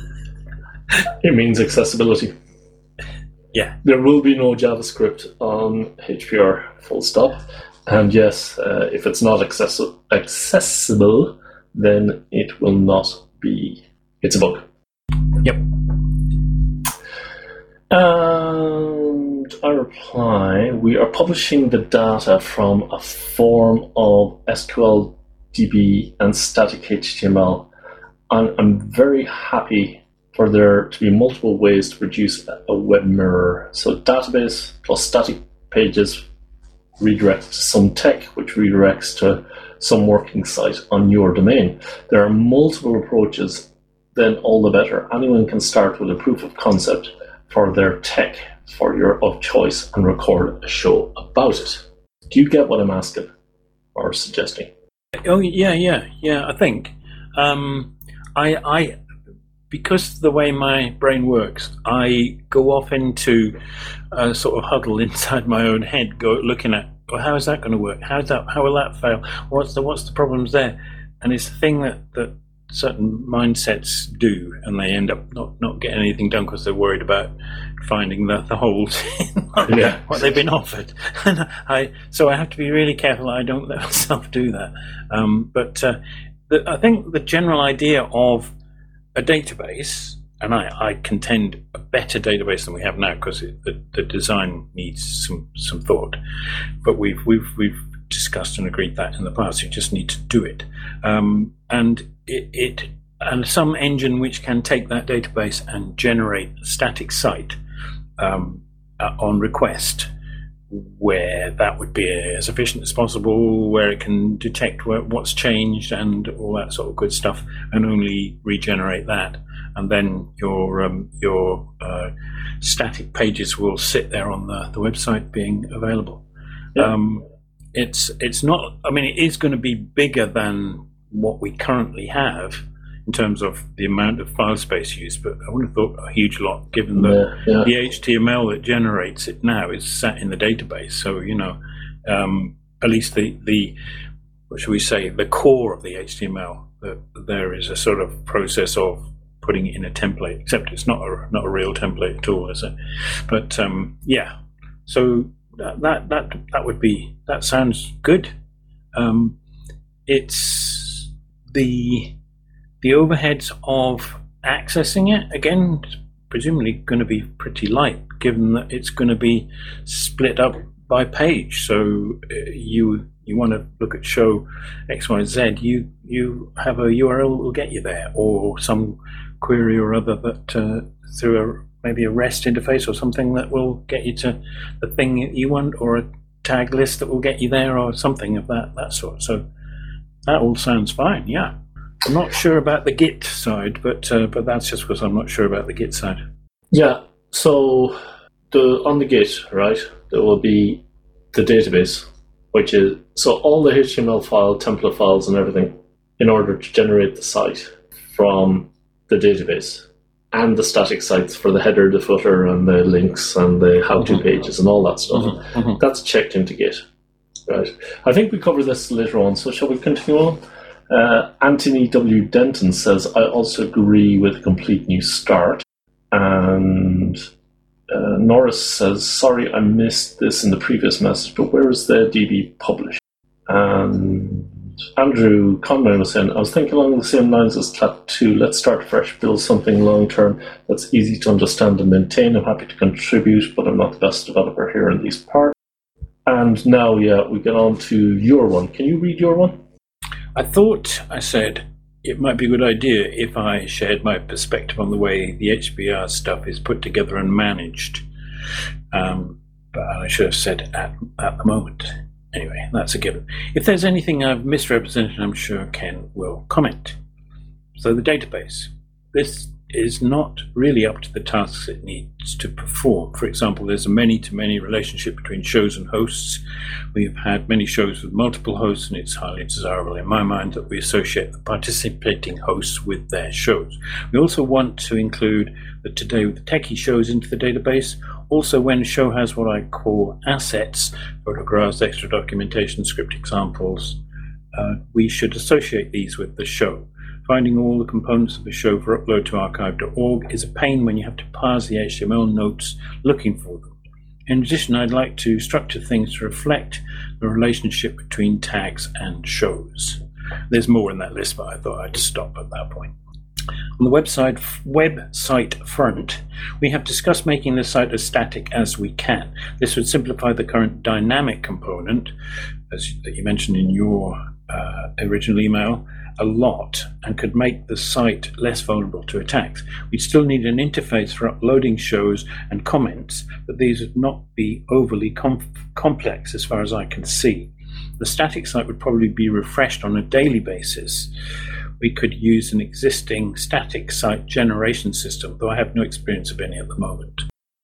It means accessibility. Yeah. There will be no JavaScript on H P R, full stop. And yes, uh, if it's not accessi- accessible, then it will not be. It's a bug. Yep. And I reply, we are publishing the data from a form of S Q L D B and static H T M L. And I'm very happy for there to be multiple ways to produce a web mirror. So database plus static pages redirects to some tech, which redirects to some working site on your domain. There are multiple approaches, then all the better. Anyone can start with a proof of concept for their tech for your of choice and record a show about it. Do you get what I'm asking or suggesting? Oh yeah, yeah, yeah. I think um, I, I because of the way my brain works, I go off into a sort of huddle inside my own head, go looking at, well, how is that going to work? How's that? How will that fail? What's the what's the problems there? And it's the thing that, that certain mindsets do, and they end up not, not getting anything done because they're worried about finding the, the holes in what, yeah. what they've been offered. And I so I have to be really careful I don't let myself do that. Um, but uh, the, I think the general idea of a database, and I, I contend a better database than we have now because the, the design needs some, some thought. But we've we've we've discussed and agreed that in the past. You just need to do it, um, and it, it and some engine which can take that database and generate a static site um, uh, on request, where that would be as efficient as possible, where it can detect where, what's changed and all that sort of good stuff, and only regenerate that. And then your um, your uh, static pages will sit there on the, the website being available. Yeah. Um, it's it's not. I mean, it is going to be bigger than what we currently have in terms of the amount of file space used, but I wouldn't have thought a huge lot, given that yeah, yeah. the H T M L that generates it now is sat in the database. So, you know, um, at least the, the, what should we say, the core of the H T M L, that there is a sort of process of putting it in a template, except it's not a, not a real template at all, is it? But, um, yeah, so that, that, that, that would be, that sounds good. Um, it's the... The overheads of accessing it, again, is presumably going to be pretty light, given that it's going to be split up by page. So uh, you you want to look at show X, Y, Z, you you have a U R L that will get you there, or some query or other that uh, through a maybe a REST interface or something that will get you to the thing that you want, or a tag list that will get you there, or something of that that sort. So that all sounds fine, yeah. I'm not sure about the Git side, but uh, but that's just because I'm not sure about the Git side. Yeah, so the on the Git, right, there will be the database, which is, so all the H T M L file, template files and everything, in order to generate the site from the database, and the static sites for the header, the footer, and the links, and the how-to mm-hmm. pages, and all that stuff. Mm-hmm. Mm-hmm. That's checked into Git, right? I think we cover this later on, so shall we continue on? Uh, Anthony W. Denton says, I also agree with a complete new start. And uh, Norris says, sorry I missed this in the previous message, but where is the D B published? And Andrew Conway was saying, I was thinking along the same lines as Clat two, let's start fresh, build something long-term that's easy to understand and maintain. I'm happy to contribute, but I'm not the best developer here in these parts. And now, yeah, we get on to your one. Can you read your one? I thought I said it might be a good idea if I shared my perspective on the way the H B R stuff is put together and managed. Um, but I should have said at, at the moment. Anyway, that's a given. If there's anything I've misrepresented, I'm sure Ken will comment. So the database. This is not really up to the tasks it needs to perform. For example, there's a many-to-many relationship between shows and hosts. We've had many shows with multiple hosts, and it's highly desirable in my mind that we associate the participating hosts with their shows. We also want to include the Today with the Techie shows into the database. Also, when a show has what I call assets, photographs, extra documentation, script examples, uh, we should associate these with the show. Finding all the components of the show for upload to archive dot org is a pain when you have to parse the H T M L notes looking for them. In addition, I'd like to structure things to reflect the relationship between tags and shows. There's more in that list, but I thought I'd stop at that point. On the website website front, we have discussed making the site as static as we can. This would simplify the current dynamic component, as that you mentioned in your uh, original email, a lot, and could make the site less vulnerable to attacks. We'd still need an interface for uploading shows and comments, but these would not be overly com- complex as far as I can see. The static site would probably be refreshed on a daily basis. We could use an existing static site generation system, though I have no experience of any at the moment.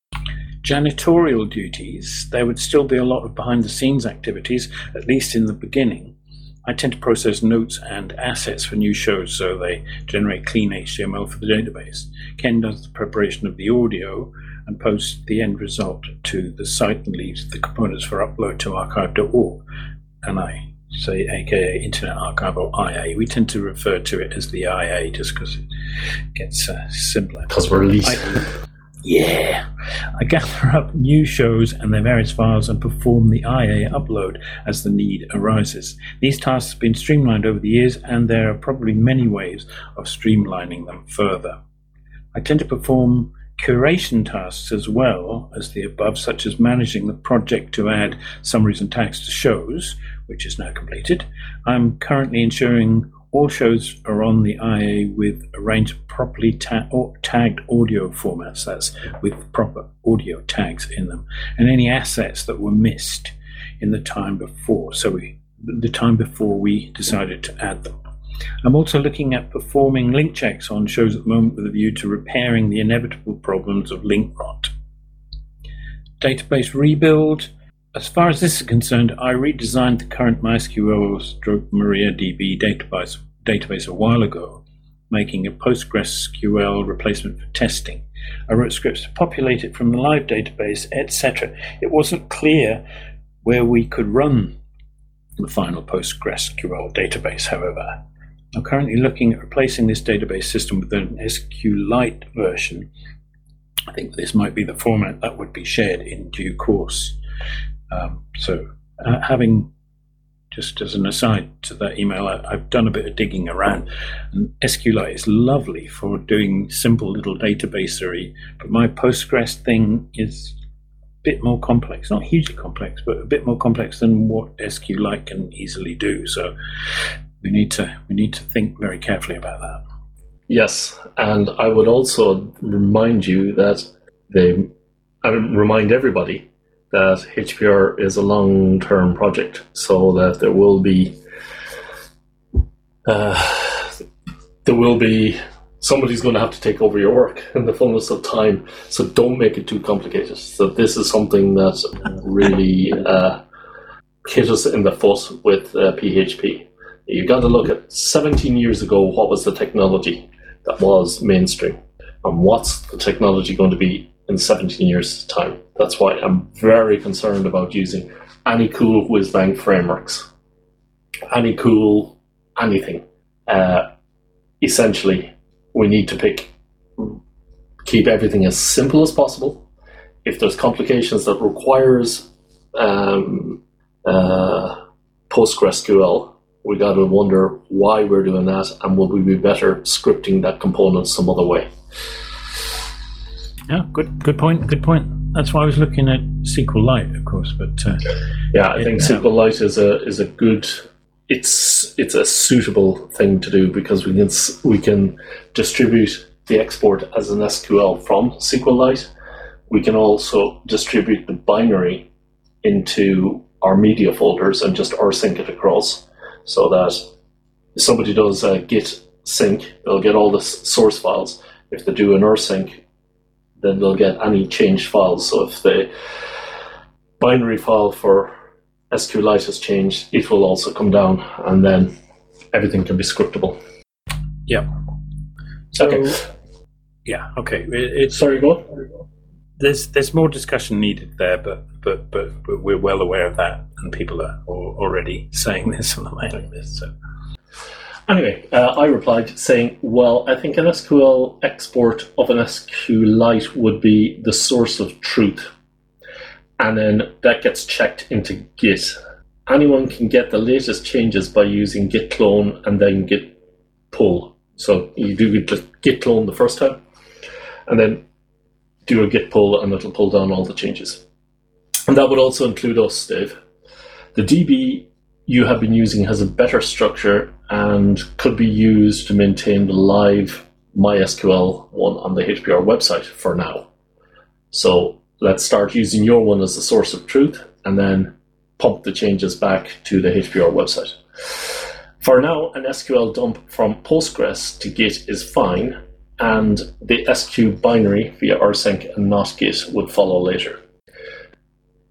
Janitorial duties, there would still be a lot of behind-the-scenes activities, at least in the beginning. I tend to process notes and assets for new shows, so they generate clean H T M L for the database. Ken does the preparation of the audio and posts the end result to the site and leaves the components for upload to archive dot org. And I say aka Internet Archive, or I A. We tend to refer to it as the I A just because it gets uh, simpler. Because we're least. Yeah. I gather up new shows and their various files and perform the I A upload as the need arises. These tasks have been streamlined over the years, and there are probably many ways of streamlining them further. I tend to perform curation tasks as well as the above, such as managing the project to add summaries and tags to shows, which is now completed. I'm currently ensuring all shows are on the I A with a range of properly ta- or tagged audio formats, that's with proper audio tags in them, and any assets that were missed in the time before, so we, the time before we decided to add them. I'm also looking at performing link checks on shows at the moment with a view to repairing the inevitable problems of link rot. Database rebuild. As far as this is concerned, I redesigned the current MySQL/MariaDB database, database a while ago, making a PostgreSQL replacement for testing. I wrote scripts to populate it from the live database, et cetera. It wasn't clear where we could run the final PostgreSQL database, however. I'm currently looking at replacing this database system with an SQLite version. I think this might be the format that would be shared in due course. Um, so uh, having, just as an aside to that email, I, I've done a bit of digging around, and SQLite is lovely for doing simple little databasery, but my Postgres thing is a bit more complex, not hugely complex, but a bit more complex than what SQLite can easily do. So we need to we need to think very carefully about that. Yes, and I would also remind you that they, I would remind everybody that H P R is a long-term project, so that there will be uh, there will be somebody's going to have to take over your work in the fullness of time. So don't make it too complicated. So this is something that really uh, hit us in the foot with uh, P H P. You got to look at seventeen years ago. What was the technology that was mainstream, and what's the technology going to be in seventeen years' time? That's why I'm very concerned about using any cool whiz-bang frameworks, any cool anything. Uh, essentially, we need to pick, keep everything as simple as possible. If there's complications that requires um, uh, PostgreSQL, we got to wonder why we're doing that, and will we be better scripting that component some other way? Yeah, good, good point. Good point. That's why I was looking at SQLite, of course. But uh, yeah, I think SQLite is a is a good. It's it's a suitable thing to do because we can we can distribute the export as an S Q L from SQLite. We can also distribute the binary into our media folders and just rsync it across, so that if somebody does a git sync, they'll get all the source files. If they do an rsync, then they'll get any changed files. So if the binary file for SQLite has changed, it will also come down, and then everything can be scriptable. Yeah. So, okay. Yeah. Okay. It, it's Sorry, go on. There's there's more discussion needed there, but but but, but we're well aware of that, and people are already saying this on the mailing list. So. Anyway, uh, I replied saying, well, I think an S Q L export of an SQLite would be the source of truth. And then that gets checked into Git. Anyone can get the latest changes by using git clone and then git pull. So you do git clone the first time, and then do a git pull, and it'll pull down all the changes. And that would also include us, Dave. The D B you have been using has a better structure and could be used to maintain the live MySQL one on the H P R website for now. So let's start using your one as the source of truth, and then pump the changes back to the H P R website. For now, an S Q L dump from Postgres to Git is fine, and the S Q binary via rsync and not Git would follow later.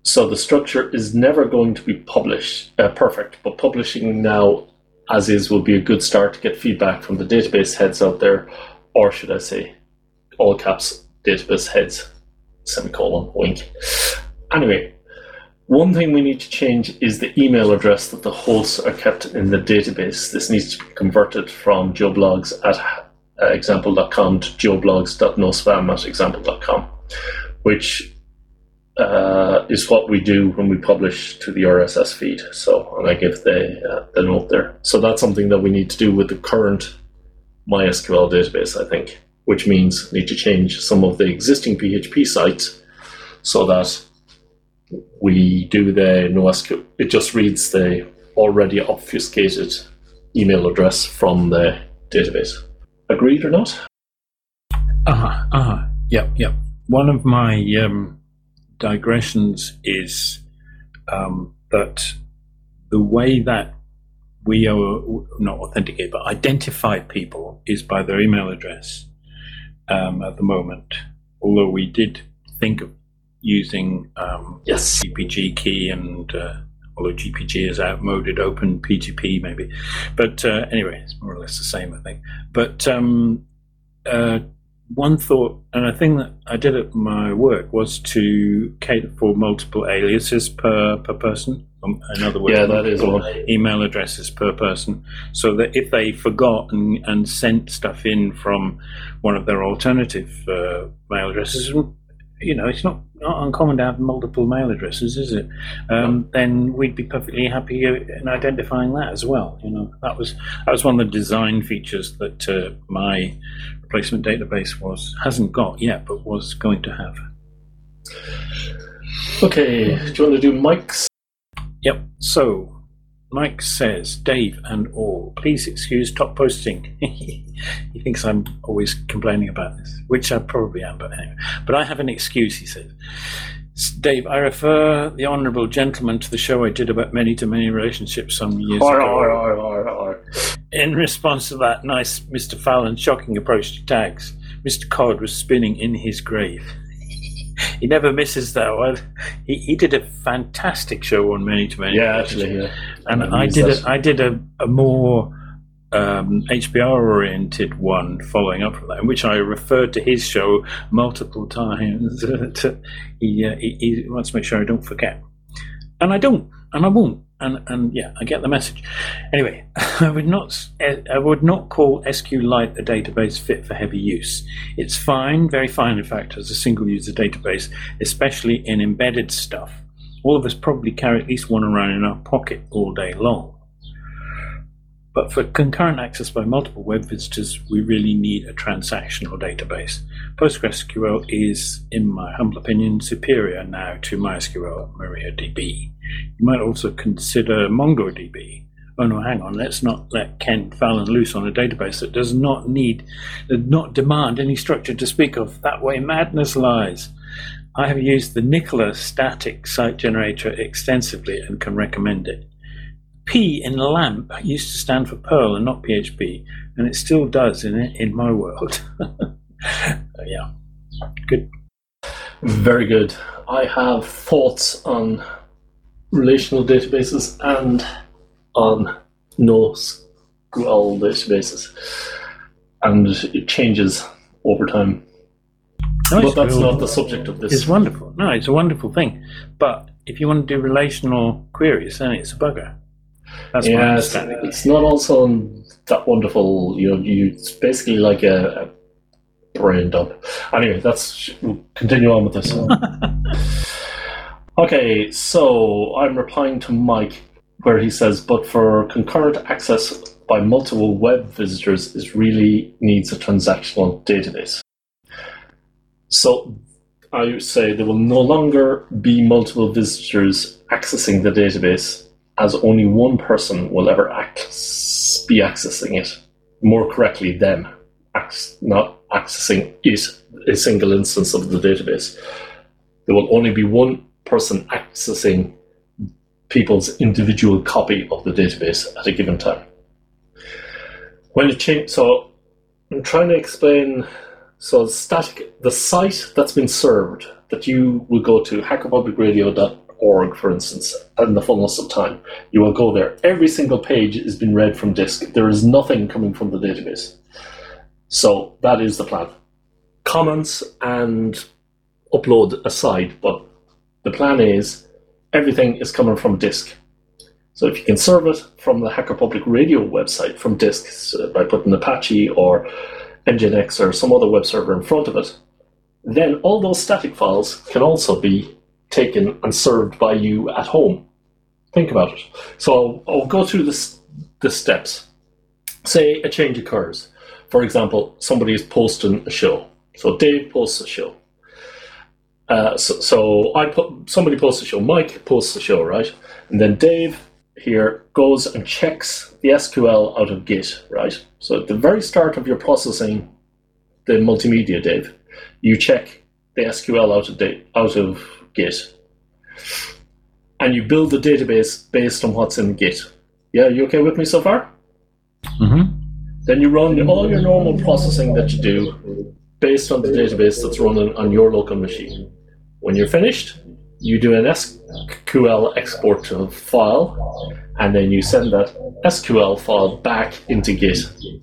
So the structure is never going to be published uh, perfect, but publishing now as is will be a good start to get feedback from the database heads out there, or should I say, all caps database heads, semicolon, wink. Anyway, one thing we need to change is the email address that the hosts are kept in the database. This needs to be converted from joeblogs at uh, example dot com to joeblogs.nospam at example dot com, which uh, is what we do when we publish to the R S S feed. So, and I give the, uh, the note there. So that's something that we need to do with the current MySQL database, I think, which means need to change some of the existing P H P sites so that we do the NoSQL. It just reads the already obfuscated email address from the database. Agreed or not? Uh-huh, uh-huh. Yep, yep. One of my um, digressions is um, that the way that we are, not authenticate, but identify people is by their email address um, at the moment. Although we did think of using um, yes. G P G key and uh, although G P G is outmoded, Open P G P maybe. But uh, anyway, it's more or less the same, I think. But um, uh, one thought, and a thing that I did at my work was to cater for multiple aliases per, per person. Um, in other words, yeah, that is one. Email addresses per person, so that if they forgot and, and sent stuff in from one of their alternative uh, mail addresses, you know, it's not, not uncommon to have multiple mail addresses, is it? Um, then we'd be perfectly happy in identifying that as well. You know, that was that was one of the design features that uh, my replacement database was hasn't got yet, but was going to have. Okay, do you want to do Mike's? Yep. So Mike says, Dave and all, please excuse top posting. He thinks I'm always complaining about this, which I probably am, but anyway. But I have an excuse, he says. Dave, I refer the honourable gentleman to the show I did about many-to-many relationships some years or, ago. Or, or, or, or. In response to that nice Mister Fallon's shocking approach to tags, Mister Codd was spinning in his grave. He never misses that. He he did a fantastic show on many to many. Yeah, actually, yeah. And I, I did a, I did a, a more um, H B R oriented one following up from that, in which I referred to his show multiple times. to, he, uh, he he wants to make sure I don't forget, and I don't, and I won't. And and yeah, I get the message. Anyway, I would not I would not call S Q Lite a database fit for heavy use. It's fine, very fine, in fact, as a single user database, especially in embedded stuff. All of us probably carry at least one around in our pocket all day long. But for concurrent access by multiple web visitors, we really need a transactional database. PostgreSQL is, in my humble opinion, superior now to MySQL and MariaDB. You might also consider MongoDB. Oh no, hang on, let's not let Ken Fallon loose on a database that does not need, does not demand any structure to speak of. That way madness lies. I have used the Nicola static site generator extensively and can recommend it. P in LAMP used to stand for Perl and not P H P, and it still does in in my world. Yeah, good. Very good. I have thoughts on relational databases and on NoSQL databases, and it changes over time. NoSQL but that's not the subject of this. It's wonderful. No, it's a wonderful thing. But if you want to do relational queries, then it's a bugger. That's yeah, my it's, understanding. it's not also that wonderful. You know, you it's basically like a, a brain dump. Anyway, that's we'll continue on with this. Okay, so I'm replying to Mike where he says, but for concurrent access by multiple web visitors, it really needs a transactional database. So I would say there will no longer be multiple visitors accessing the database, as only one person will ever access, be accessing it. More correctly, them, ac- not accessing it, a single instance of the database. There will only be one person accessing people's individual copy of the database at a given time. When you change, so I'm trying to explain, so static, the site that's been served, that you will go to hacker public radio dot org, for instance, in the fullness of time. You will go there. Every single page is being read from disk. There is nothing coming from the database. So that is the plan. Comments and upload aside, but the plan is everything is coming from disk. So if you can serve it from the Hacker Public Radio website from disk uh, by putting Apache or Nginx or some other web server in front of it, then all those static files can also be taken and served by you at home. Think about it. So I'll, I'll go through this, the steps. Say a change occurs. For example, somebody is posting a show. So Dave posts a show. Uh, so so I put, somebody posts a show. Mike posts a show, right? And then Dave here goes and checks the S Q L out of Git, right? So at the very start of your processing the multimedia, Dave, you check the S Q L out of, da- out of Git. And you build the database based on what's in Git. Yeah, you okay with me so far? Mm-hmm. Then you run all your normal processing that you do based on the database that's running on your local machine. When you're finished, you do an S Q L export to a file, and then you send that S Q L file back into Git.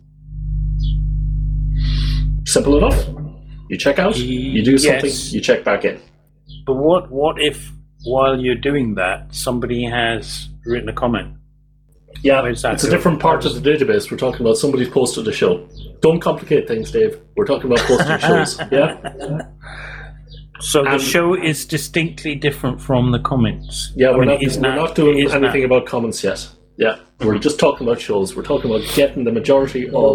Simple enough? You check out, you do something, yes. You check back in. But what, what if, while you're doing that, somebody has written a comment? Yeah, it's a different part of the database. We're talking about somebody's posted a show. Don't complicate things, Dave. We're talking about posting shows. Yeah? So the and, show is distinctly different from the comments. Yeah, we're, I mean, not, we're not, not doing anything not. about comments yet. Yeah, we're just talking about shows. We're talking about getting the majority of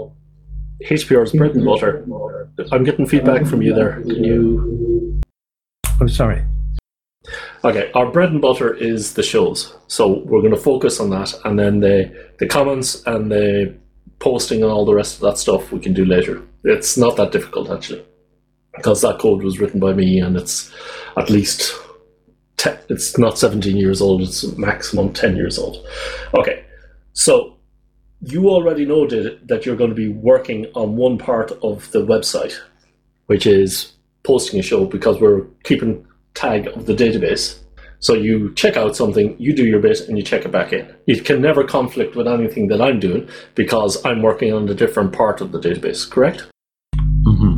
H P R's bread and butter. I'm getting feedback from you there. Can you... Oh, sorry. Okay, our bread and butter is the shows. So we're going to focus on that. And then the, the comments and the posting and all the rest of that stuff we can do later. It's not that difficult, actually. Because that code was written by me, and it's at least ten, it's not seventeen years old, it's maximum ten years old. Okay, so you already know that, that you're going to be working on one part of the website, which is posting a show, because we're keeping tag of the database. So you check out something, you do your bit, and you check it back in. It can never conflict with anything that I'm doing, because I'm working on a different part of the database, correct? Mm-hmm.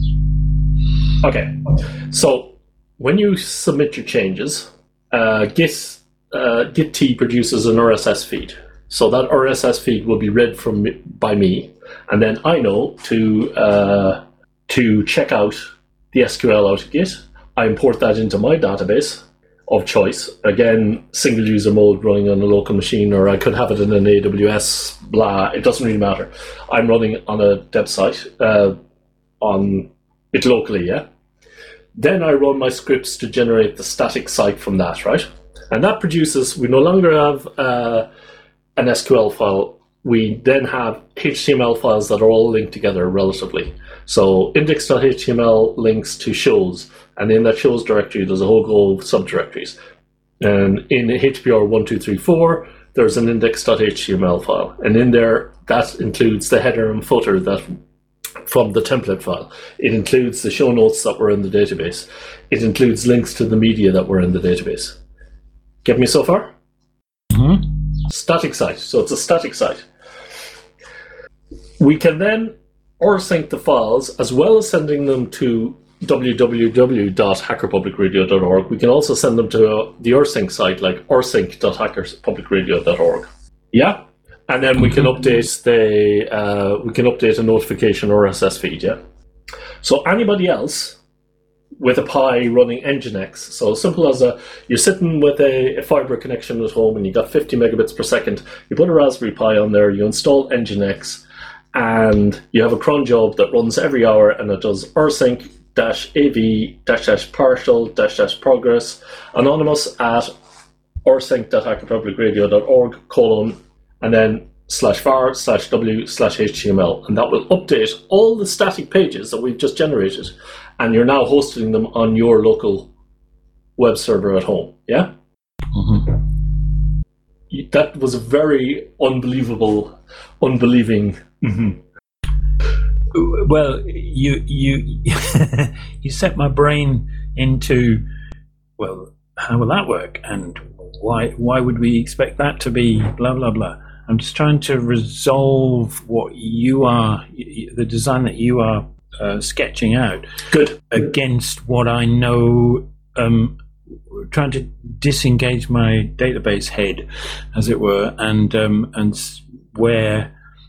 Okay, so when you submit your changes, uh, Git, uh, Git produces an R S S feed. So that R S S feed will be read from me, by me, and then I know to uh, to check out the S Q L out of Git. I import that into my database of choice. Again, single user mode running on a local machine, or I could have it in an A W S, blah, it doesn't really matter. I'm running on a dev site, uh, on it locally, yeah? Then I run my scripts to generate the static site from that, right? And that produces, we no longer have uh, an S Q L file. We then have H T M L files that are all linked together relatively. So index dot H T M L links to shows, and in that shows directory, there's a whole go of subdirectories. And in H P R one two three four, there's an index dot H T M L file. And in there, that includes the header and footer that from the template file. It includes the show notes that were in the database. It includes links to the media that were in the database. Get me so far? Mm-hmm. Static site. So it's a static site. We can then rsync the files, as well as sending them to w w w dot hacker public radio dot org. We can also send them to uh, the rsync site, like rsync dot hacker public radio dot org. Yeah? And then we can update the uh, we can update a notification R S S feed, yeah? So anybody else with a Pi running Nginx, so simple as a, you're sitting with a, a fiber connection at home and you got fifty megabits per second, you put a Raspberry Pi on there, you install Nginx, and you have a cron job that runs every hour, and it does rsync dash av dash dash partial dash dash progress anonymous at rsync dot hacker public radio dot org colon and then slash var slash w slash html, and that will update all the static pages that we've just generated, and you're now hosting them on your local web server at home. Yeah. Mm-hmm. That was a very unbelievable, unbelieving. Mm-hmm. Well, you you you set my brain into, well, how will that work? And why why would we expect that to be blah, blah, blah? I'm just trying to resolve what you are, the design that you are uh, sketching out. Good. Against what I know, um, trying to disengage my database head, as it were, and um, and where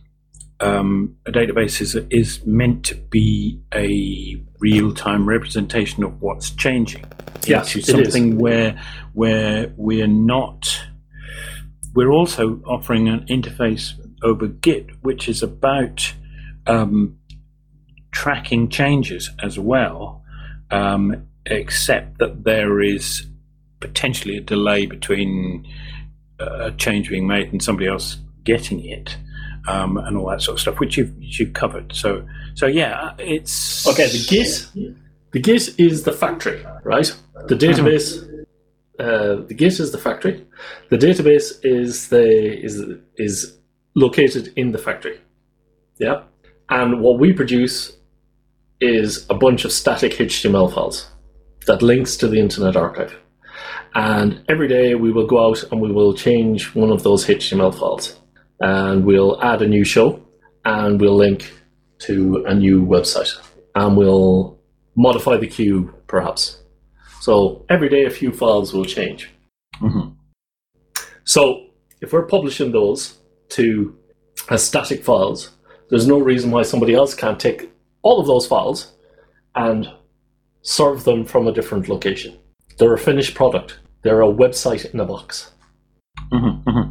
um, a database is is meant to be a real-time representation of what's changing. Yes, into it something is. where where we're not. We're also offering an interface over Git, which is about um, tracking changes as well, um, except that there is potentially a delay between a change being made and somebody else getting it, um, and all that sort of stuff, which you've, you've covered. So, so yeah, it's Okay, the Git, the Git is the factory, right? The database. Uh-huh. Uh, the Git is the factory. The database is the is is located in the factory. Yeah, and what we produce is a bunch of static H T M L files that links to the Internet Archive. And every day we will go out and we will change one of those H T M L files, and we'll add a new show, and we'll link to a new website, and we'll modify the queue perhaps. So every day a few files will change. Mm-hmm. So if we're publishing those to as static files, there's no reason why somebody else can't take all of those files and serve them from a different location. They're a finished product. They're a website in a box. Mm-hmm, mm-hmm.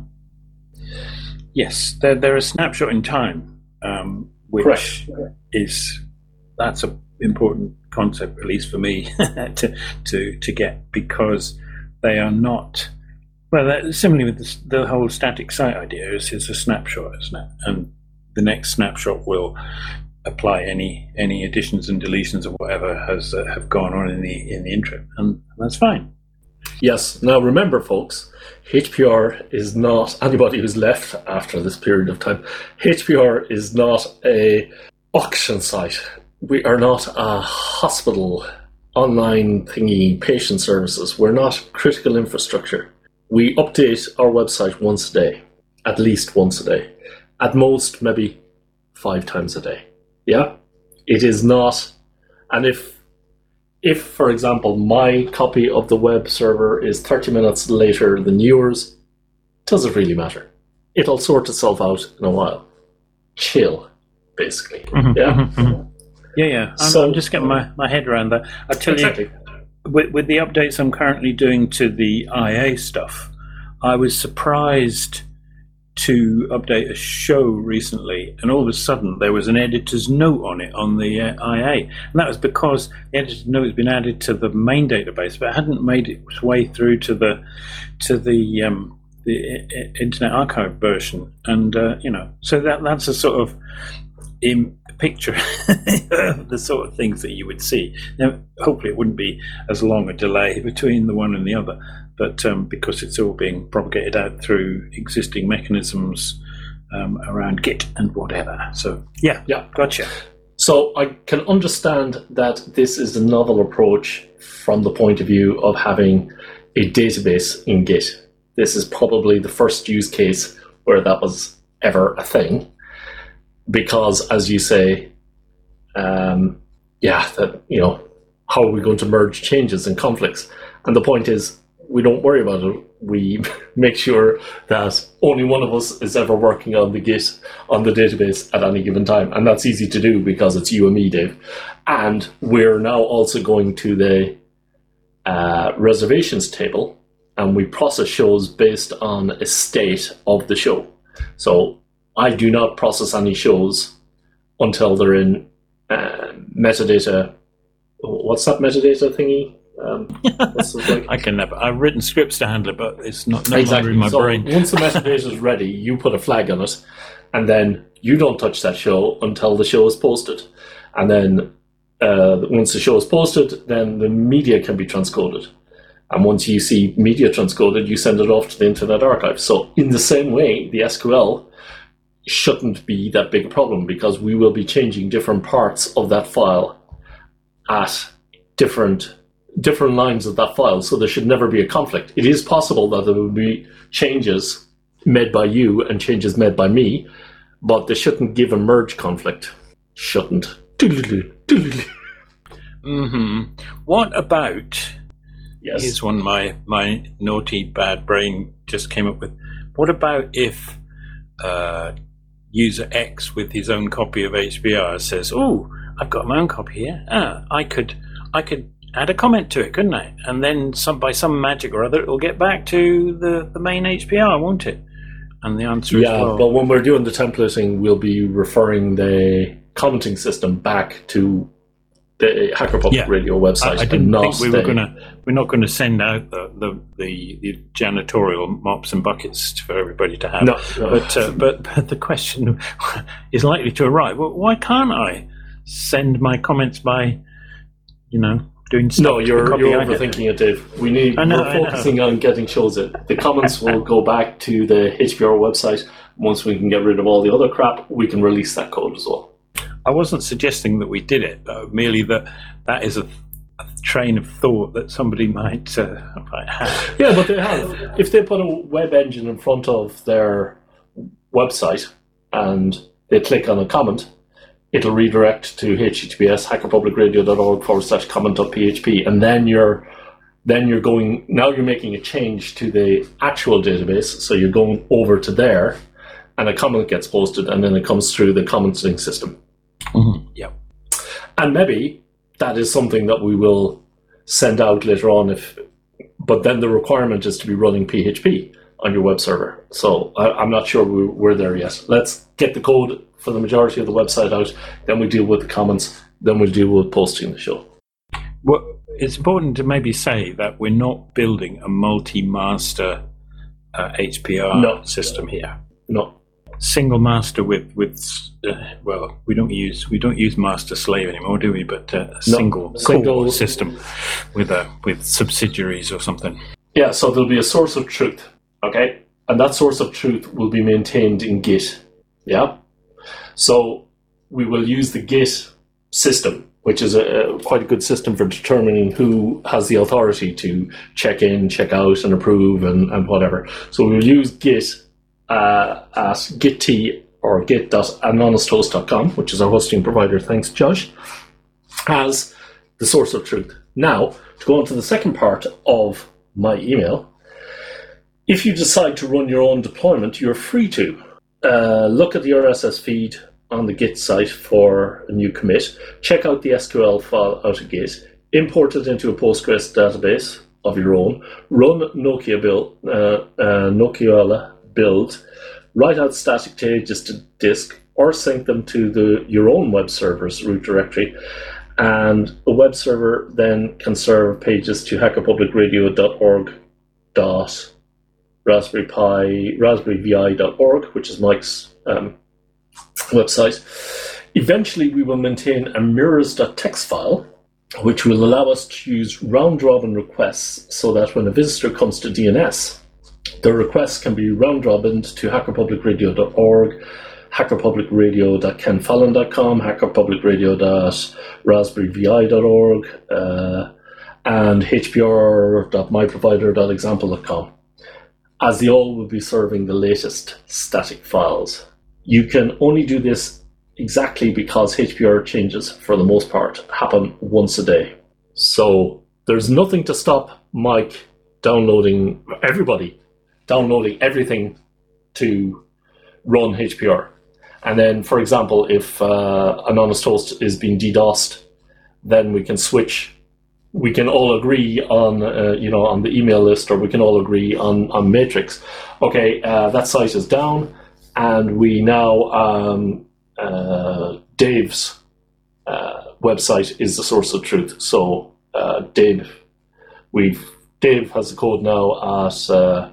Yes, they're, they're a snapshot in time, um, which Correct. is that's an important concept, at least for me, to to to get, because they are not. Well, similarly with the, the whole static site idea, is it's a snapshot, isn't it? And the next snapshot will apply any any additions and deletions of whatever has uh, have gone on in the in the interim, and that's fine. Yes. Now remember, folks, H P R is not anybody who's left after this period of time. H P R is not a auction site. We are not a hospital, online thingy, patient services. We're not critical infrastructure. We update our website once a day, at least once a day. At most, maybe five times a day. Yeah? It is not, and if, if, for example, my copy of the web server is thirty minutes later than yours, does it really matter? It'll sort itself out in a while. Chill, basically. Mm-hmm, yeah? Mm-hmm, mm-hmm. Yeah, yeah. I'm, So, I'm just getting my, my head around that. I tell exactly. you, with, with the updates I'm currently doing to the I A stuff, I was surprised to update a show recently, and all of a sudden there was an editor's note on it on the uh, I A, and that was because the editor's note has been added to the main database, but it hadn't made its way through to the to the um, the I- Internet Archive version, and uh, you know, so that that's a sort of in picture of the sort of things that you would see. Now, hopefully it wouldn't be as long a delay between the one and the other, but um, because it's all being propagated out through existing mechanisms um, around Git and whatever. So, yeah, Yeah. gotcha. So I can understand that this is a novel approach from the point of view of having a database in Git. This is probably the first use case where that was ever a thing. Because, as you say, um, yeah, that, you know, how are we going to merge changes and conflicts? And the point is, we don't worry about it. We make sure that only one of us is ever working on the Git on the database at any given time. And that's easy to do because it's you and me, Dave. And we're now also going to the uh, reservations table, and we process shows based on a state of the show. So I do not process any shows until they're in uh, metadata. What's that metadata thingy? Um, what's it like? I can never. I've written scripts to handle it, but it's not no Exactly. longer in my so brain. Once the metadata is ready, you put a flag on it, and then you don't touch that show until the show is posted. And then uh, once the show is posted, then the media can be transcoded. And once you see media transcoded, you send it off to the Internet Archive. So in the same way, the S Q L shouldn't be that big a problem, because we will be changing different parts of that file at different different lines of that file, so there should never be a conflict. It is possible that there will be changes made by you and changes made by me, but they shouldn't give a merge conflict. Shouldn't. Mm-hmm. What about... Yes. Here's one my, my naughty bad brain just came up with. What about if uh, user X with his own copy of H P R says, "Oh, I've got my own copy here. Ah, I could I could add a comment to it, couldn't I? And then some by some magic or other, it'll get back to the, the main H P R, won't it?" And the answer yeah, is well. but when we're doing the templating, we'll be referring the commenting system back to the Hacker Public Yeah. Radio website. I, I didn't and not think we were the- going to. We're not going to send out the, the, the, the janitorial mops and buckets for everybody to have. No, no. But, uh, but but the question is likely to arise. Well, why can't I send my comments by, you know, doing stuff? No, to you're, the copy you're I get? overthinking it, Dave. We need, I know, we're I know. focusing on getting shows in. The comments will go back to the H P R website. Once we can get rid of all the other crap, we can release that code as well. I wasn't suggesting that we did it, though, merely that that is a, a train of thought that somebody might, uh, might have. Yeah, but they have. If they put a web engine in front of their website and they click on a comment, it'll redirect to https hackerpublicradio.org forward slash comment.php, and then you're then you're going now you're making a change to the actual database, so you're going over to there, and a comment gets posted, and then it comes through the commenting system. Mm-hmm. Yeah. And maybe that is something that we will send out later on, if, but then the requirement is to be running P H P on your web server. So I, I'm not sure we, we're there yet. Let's get the code for the majority of the website out, then we deal with the comments, then we'll deal with posting the show. Well, it's important to maybe say that we're not building a multi-master uh, H P R No. system here. No. Single master with with uh, well, we don't use we don't use master slave anymore, do we? But uh, a single Single- core system with a with subsidiaries or something. Yeah, so there'll be a source of truth, okay? And that source of truth will be maintained in Git, yeah? So we will use the Git system, which is a, a quite a good system for determining who has the authority to check in, check out, and approve, and, and whatever. So we'll use Git uh, at git or git dot anonymous host dot com, which is our hosting provider, thanks Josh, as the source of truth. Now, to go on to the second part of my email, if you decide to run your own deployment, you're free to. Uh, look at the R S S feed on the Git site for a new commit, check out the S Q L file out of Git, import it into a Postgres database of your own, run Nokia build, uh, uh, Nokia build, write out static pages to disk, or sync them to the your own web server's root directory, and a web server then can serve pages to hackerpublicradio dot org dot raspberry pi raspberry V I dot org, which is Mike's um, website. Eventually we will maintain a mirrors.txt file, which will allow us to use round-robin requests so that when a visitor comes to D N S, the requests can be round-robined to hackerpublicradio dot org, hackerpublicradio dot ken fallon dot com, hackerpublicradio dot raspberry V I dot org, uh, and h p r dot my provider dot example dot com, as they all will be serving the latest static files. You can only do this exactly because H P R changes, for the most part, happen once a day. So there's nothing to stop Mike downloading, everybody downloading everything to run H P R. And then, for example, if uh, Anonymous Toast is being DDoSed, then we can switch. We can all agree on, uh, you know, on the email list, or we can all agree on, on Matrix. Okay, uh, that site is down, and we now, um, uh, Dave's uh, website is the source of truth. So uh, Dave, we've Dave has the code now at uh,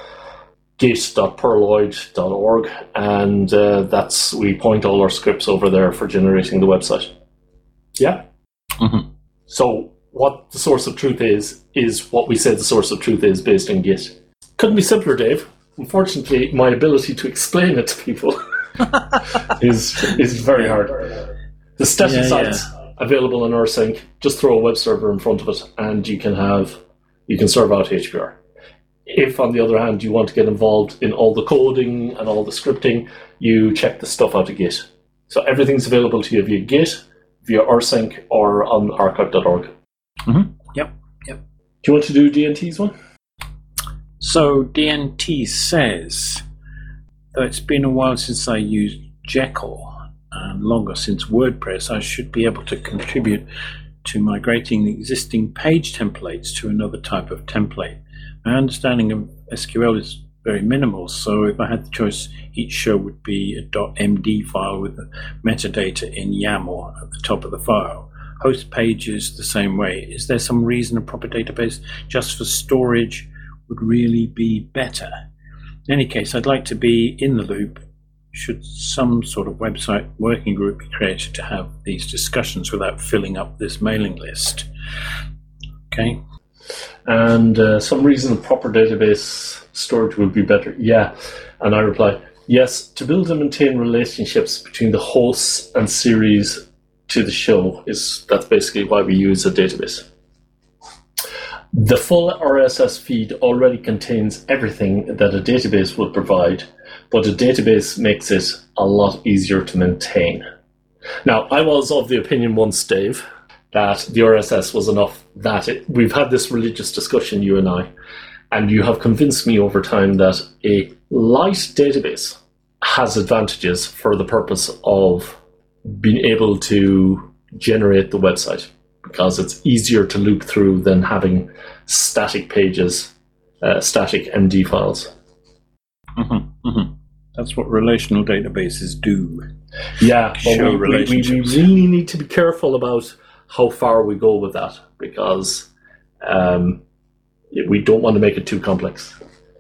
git dot perloid dot org, and uh, that's we point all our scripts over there for generating the website. Yeah. Mm-hmm. So what the source of truth is is what we said the source of truth is based in Git. Couldn't be simpler, Dave. Unfortunately, my ability to explain it to people is is very hard. The static Yeah, sites, available on rsync. Just throw a web server in front of it, and you can have you can serve out H P R. If, on the other hand, you want to get involved in all the coding and all the scripting, you check the stuff out of Git. So everything's available to you via Git, via rsync, or on archive dot org. Mm-hmm. Yep, yep. Do you want to do D N T's one? So D N T says, though it's been a while since I used Jekyll and longer since WordPress, I should be able to contribute to migrating the existing page templates to another type of template. My understanding of S Q L is very minimal, so if I had the choice, each show would be a .md file with the metadata in YAML at the top of the file. Host pages the same way. Is there some reason a proper database just for storage would really be better? In any case, I'd like to be in the loop should some sort of website working group be created to have these discussions without filling up this mailing list. Okay. And uh, some reason proper database storage would be better. Yeah. And I reply, yes, to build and maintain relationships between the hosts and series to the show is that's basically why we use a database. The full R S S feed already contains everything that a database would provide, but a database makes it a lot easier to maintain. Now, I was of the opinion once, Dave, that the R S S was enough, that it, we've had this religious discussion, you and I, and you have convinced me over time that a light database has advantages for the purpose of being able to generate the website, because it's easier to loop through than having static pages, uh, static M D files. Mm-hmm, mm-hmm. That's what relational databases do. Yeah, but Show we, relationships. We, we really need to be careful about how far we go with that, because um, we don't want to make it too complex.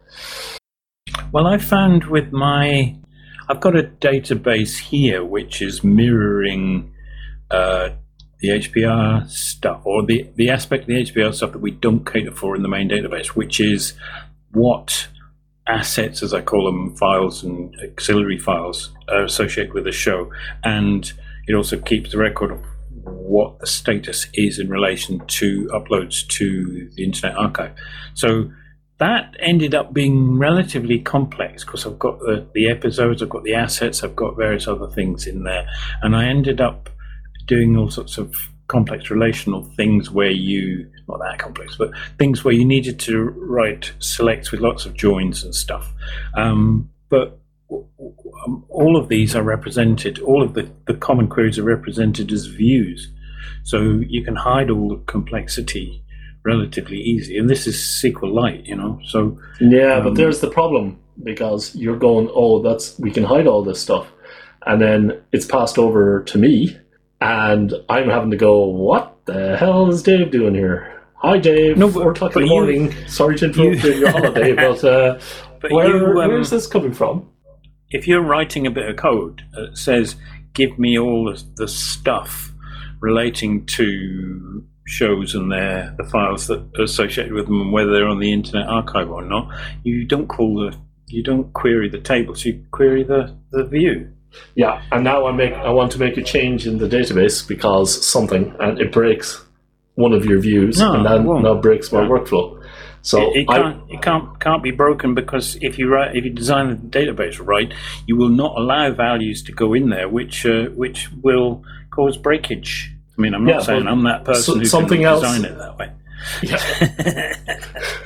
Well, I found with my, I've got a database here which is mirroring uh, the H P R stuff, or the, the aspect of the H P R stuff that we don't cater for in the main database, which is what assets, as I call them, files and auxiliary files, are associated with the show. And it also keeps the record of what the status is in relation to uploads to the Internet Archive. So that ended up being relatively complex, because I've got the, the episodes, I've got the assets, I've got various other things in there. And I ended up doing all sorts of complex relational things where you, not that complex, but things where you needed to write selects with lots of joins and stuff. Um, but um, all of these are represented, all of the, the common queries are represented as views. So you can hide all the complexity relatively easy. And this is SQLite, you know, so... Yeah, um, but there's the problem, because you're going, oh, that's we can hide all this stuff. And then it's passed over to me, and I'm having to go, what the hell is Dave doing here? Hi, Dave. No, but, four o'clock in the you, morning. Sorry to interrupt you in your holiday, but, uh, but where, you, um, where is this coming from? If you're writing a bit of code that says, give me all the, the stuff relating to shows and their the files that are associated with them, and whether they're on the Internet Archive or not, you don't call the you don't query the tables, you query the, the view. Yeah, and now I make I want to make a change in the database because something, and it breaks one of your views, No, and it that won't. now breaks my No. workflow. So It, it I, can't it can't can't be broken, because if you write if you design the database right, you will not allow values to go in there which uh, which will cause breakage. I mean, I'm not Yeah, saying but I'm that person so- who something can else- design it that way. yeah.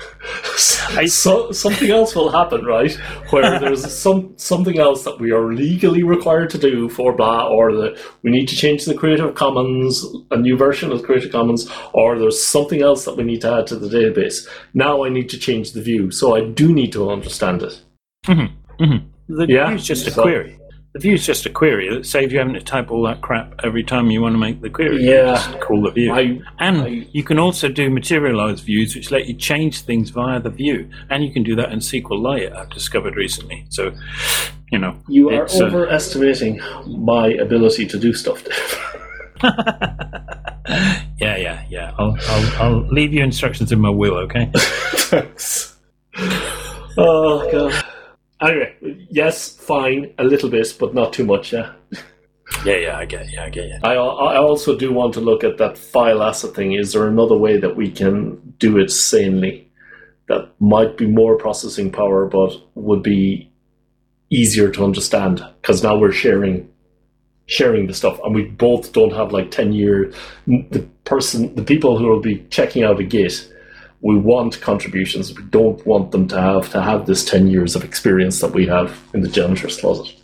I- so something else will happen, right? Where there's some something else that we are legally required to do for blah, or that we need to change the Creative Commons, a new version of Creative Commons, or there's something else that we need to add to the database. Now I need to change the view, so I do need to understand it. Mm-hmm, mm-hmm. The Yeah, view is just a so- query. The view is just a query that saves you having to type all that crap every time you want to make the query. Yeah. You just call the view. I, And I- you can also do materialized views, which let you change things via the view. And you can do that in SQLite, I've discovered recently. So, you know. you are it's, uh, overestimating my ability to do stuff, Dave. yeah, yeah, yeah. I'll, I'll, I'll leave you instructions in my will, okay? Thanks. Oh, God. Anyway, yes, fine, a little bit, but not too much, yeah. Yeah, yeah, I get, yeah, I get. Yeah. I I also do want to look at that file asset thing. Is there another way that we can do it sanely? That might be more processing power, but would be easier to understand because now we're sharing sharing the stuff, and we both don't have like ten year. The person, the people who will be checking out a Git, we want contributions. We don't want them to have to have this ten years of experience that we have in the janitor's closet.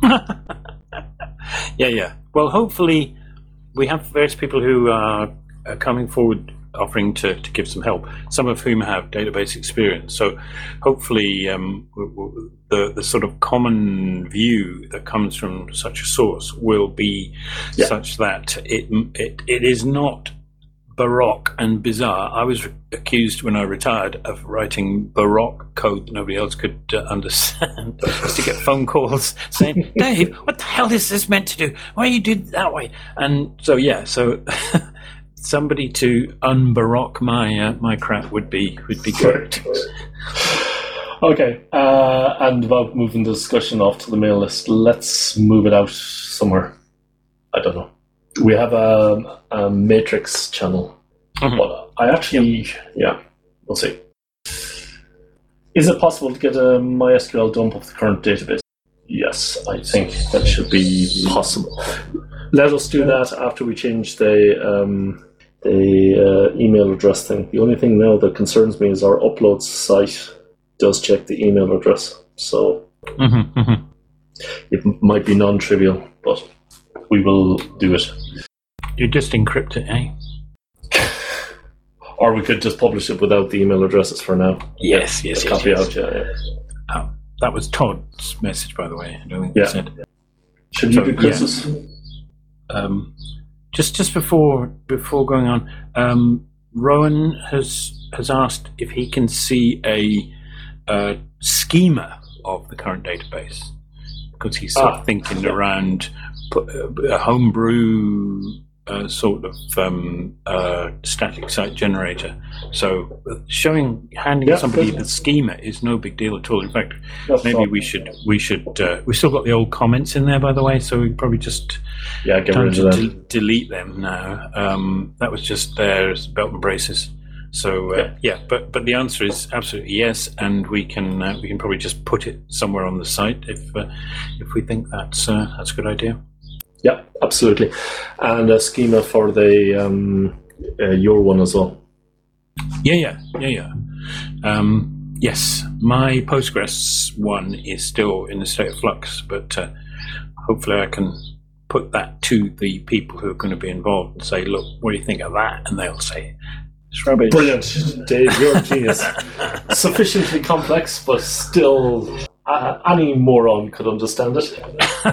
Yeah, yeah. Well, hopefully we have various people who are, are coming forward offering to, to give some help, some of whom have database experience. So hopefully um, w- w- the, the sort of common view that comes from such a source will be yeah. such that it, it it is not baroque and bizarre. I was accused when I retired of writing baroque code that nobody else could uh, understand. I used to get phone calls saying, Dave, what the hell is this meant to do? Why you did it that way? And so, yeah, so somebody to unbaroque my uh, my crap would be would be good. Okay, uh, and about moving the discussion off to the mail list, let's move it out somewhere. I don't know. We have a, a Matrix channel, mm-hmm. but I actually, yep. yeah, we'll see. Is it possible to get a MySQL dump of the current database? Yes, I think that should be possible. Let us do that after we change the um, the uh, email address thing. The only thing now that concerns me is our uploads site does check the email address, so mm-hmm, mm-hmm. it might be non-trivial, but we will do it. You just encrypt it, eh? Or we could just publish it without the email addresses for now. Yes, yes, yes. Copy yes. out, yeah. yeah. Oh, that was Todd's message, by the way. I don't think yeah. he said. Should so, you do Chris's? Yeah. Um, just just before before going on, um, Rowan has has asked if he can see a, a schema of the current database, because he's sort ah, of thinking yeah. around a homebrew uh, sort of um, uh, static site generator. So showing, handing yeah, somebody good. the schema is no big deal at all. In fact, That's maybe fine. we should we should uh, we've still got the old comments in there, by the way. So we probably just yeah get time rid to of them. de- delete them now. Um, that was just there as belt and braces. So uh, yeah. yeah, but but the answer is absolutely yes, and we can uh, we can probably just put it somewhere on the site if uh, if we think that's uh, that's a good idea. Yeah, absolutely, and a schema for the um, uh, your one as well. Yeah, yeah, yeah, yeah. Um, yes, my Postgres one is still in a state of flux, but uh, hopefully I can put that to the people who are going to be involved and say, look, what do you think of that? And they'll say, it's rubbish. Brilliant, Dave, you're a genius. Sufficiently complex, but still uh, any moron could understand it.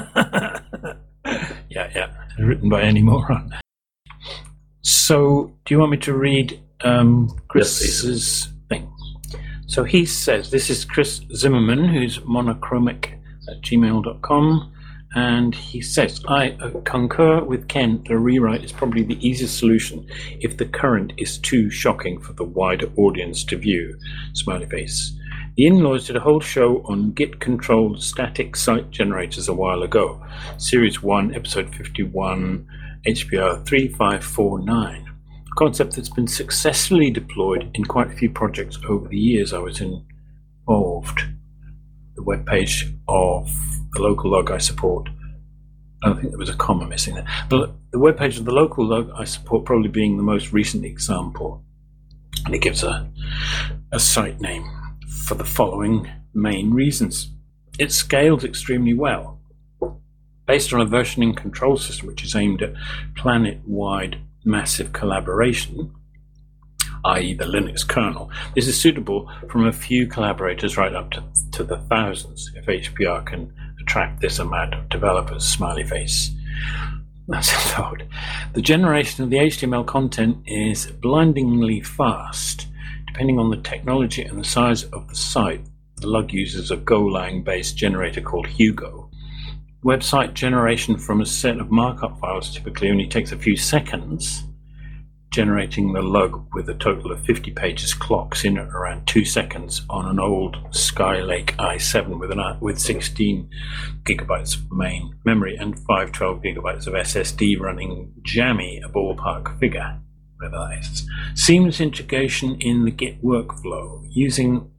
yeah, yeah, written by any moron. So, do you want me to read um, Chris's yes, thing? So he says, this is Chris Zimmerman, who's monochromic at gmail dot com. And he says, I uh, concur with Ken that a rewrite is probably the easiest solution if the current is too shocking for the wider audience to view. Smiley face. The in-laws did a whole show on Git-controlled static site generators a while ago. Series one, episode fifty-one, H P R three five four nine. A concept that's been successfully deployed in quite a few projects over the years I was involved. The webpage of the local log I support. I don't think there was a comma missing there. But the webpage of the local log I support probably being the most recent example. And it gives a, a site name for the following main reasons. It scales extremely well. Based on a versioning control system which is aimed at planet-wide massive collaboration, that is the Linux kernel, this is suitable from a few collaborators right up to, to the thousands, if H P R can attract this amount of developers. Smiley face. That's a thought. The generation of the H T M L content is blindingly fast. Depending on the technology and the size of the site, the lug uses a Golang-based generator called Hugo. Website generation from a set of markup files typically only takes a few seconds. generating the log with a total of fifty pages clocks in at around two seconds on an old Skylake i seven with an with sixteen gigabytes of main memory and five hundred twelve gigabytes of S S D running jammy, a ballpark figure, whatever that is. Seamless integration in the Git workflow using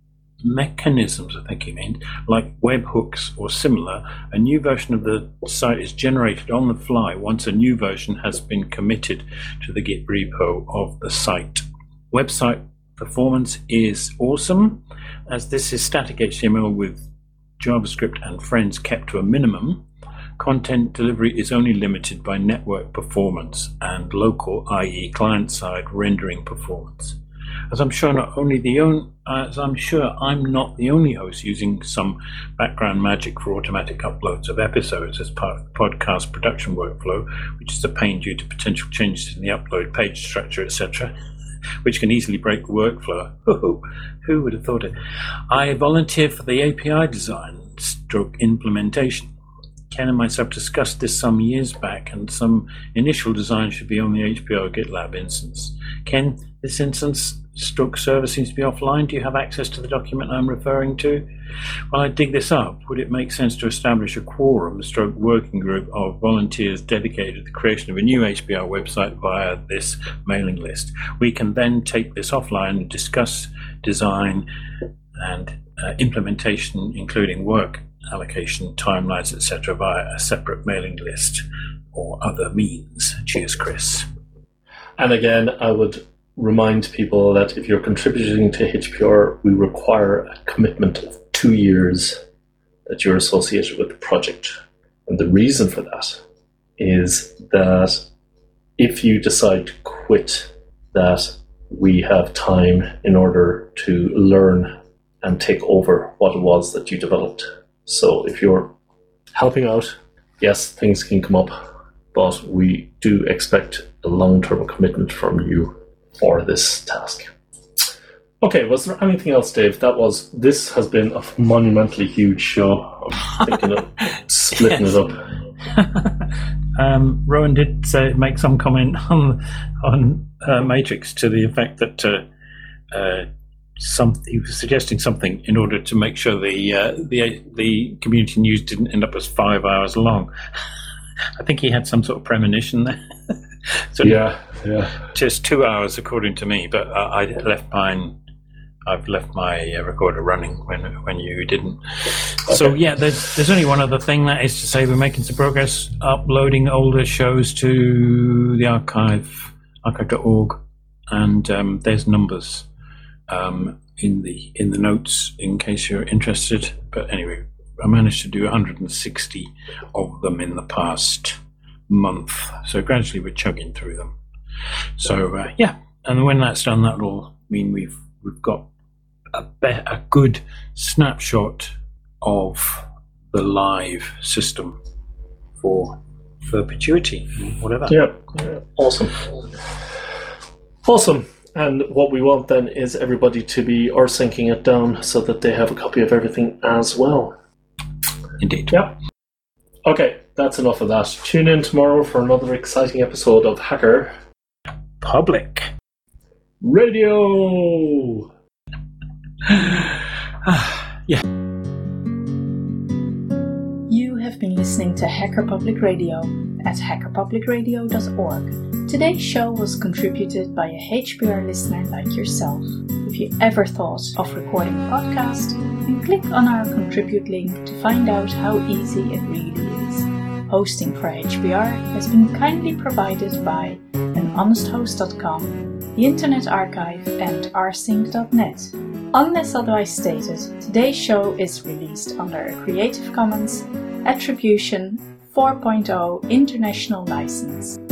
mechanisms, I think he meant, like webhooks or similar. A new version of the site is generated on the fly once a new version has been committed to the Git repo of the site. Website performance is awesome, as this is static H T M L with JavaScript and friends kept to a minimum. Content delivery is only limited by network performance and local, that is client-side rendering performance. As I'm sure not only the only, as I'm sure I'm not the only host using some background magic for automatic uploads of episodes as part of the podcast production workflow, which is a pain due to potential changes in the upload page structure, et cetera, which can easily break the workflow. Oh, who would have thought it? I volunteer for the A P I design stroke implementation. Ken and myself discussed this some years back, and some initial design should be on the H P R GitLab instance. Ken, this instance stroke server seems to be offline. Do you have access to the document I'm referring to? While I dig this up, would it make sense to establish a quorum stroke working group of volunteers dedicated to the creation of a new H P R website via this mailing list? We can then take this offline and discuss design and uh, implementation, including work allocation, timelines, et cetera, via a separate mailing list or other means. Cheers, Chris. And again, I would remind people that if you're contributing to H P R, we require a commitment of two years that you're associated with the project. And the reason for that is that if you decide to quit, that we have time in order to learn and take over what it was that you developed. So if you're helping out, yes, things can come up, but we do expect a long-term commitment from you for this task. Okay, was there anything else, Dave? That was, this has been a monumentally huge show. I'm thinking of splitting Yes. it up. um, Rowan did say, make some comment on on uh, Matrix to the effect that uh, uh, some he was suggesting something in order to make sure the uh, the the community news didn't end up as five hours long. I think he had some sort of premonition there. So Yeah, yeah. just two hours according to me, but uh, I left mine. I've left my uh, recorder running when when you didn't. Okay. So yeah, there's there's only one other thing, that is to say we're making some progress uploading older shows to the archive, archive dot org, and um, there's numbers um, in the in the notes in case you're interested. But anyway, I managed to do one hundred sixty of them in the past month, so gradually we're chugging through them. So uh, yeah, and when that's done, that'll mean we've we've got a, be- a good snapshot of the live system for for perpetuity, whatever. Yeah, yeah. Awesome. Awesome. And what we want then is everybody to be R syncing it down so that they have a copy of everything as well. Indeed. Yeah. Okay, that's enough of that. Tune in tomorrow for another exciting episode of Hacker Public Radio. Yeah. You have been listening to Hacker Public Radio at hacker public radio dot org. Today's show was contributed by a H P R listener like yourself. If you ever thought of recording a podcast, then click on our contribute link to find out how easy it really is. Hosting for H P R has been kindly provided by an honest host dot com, the Internet Archive, and r sync dot net. Unless otherwise stated, today's show is released under a Creative Commons Attribution four point oh International License.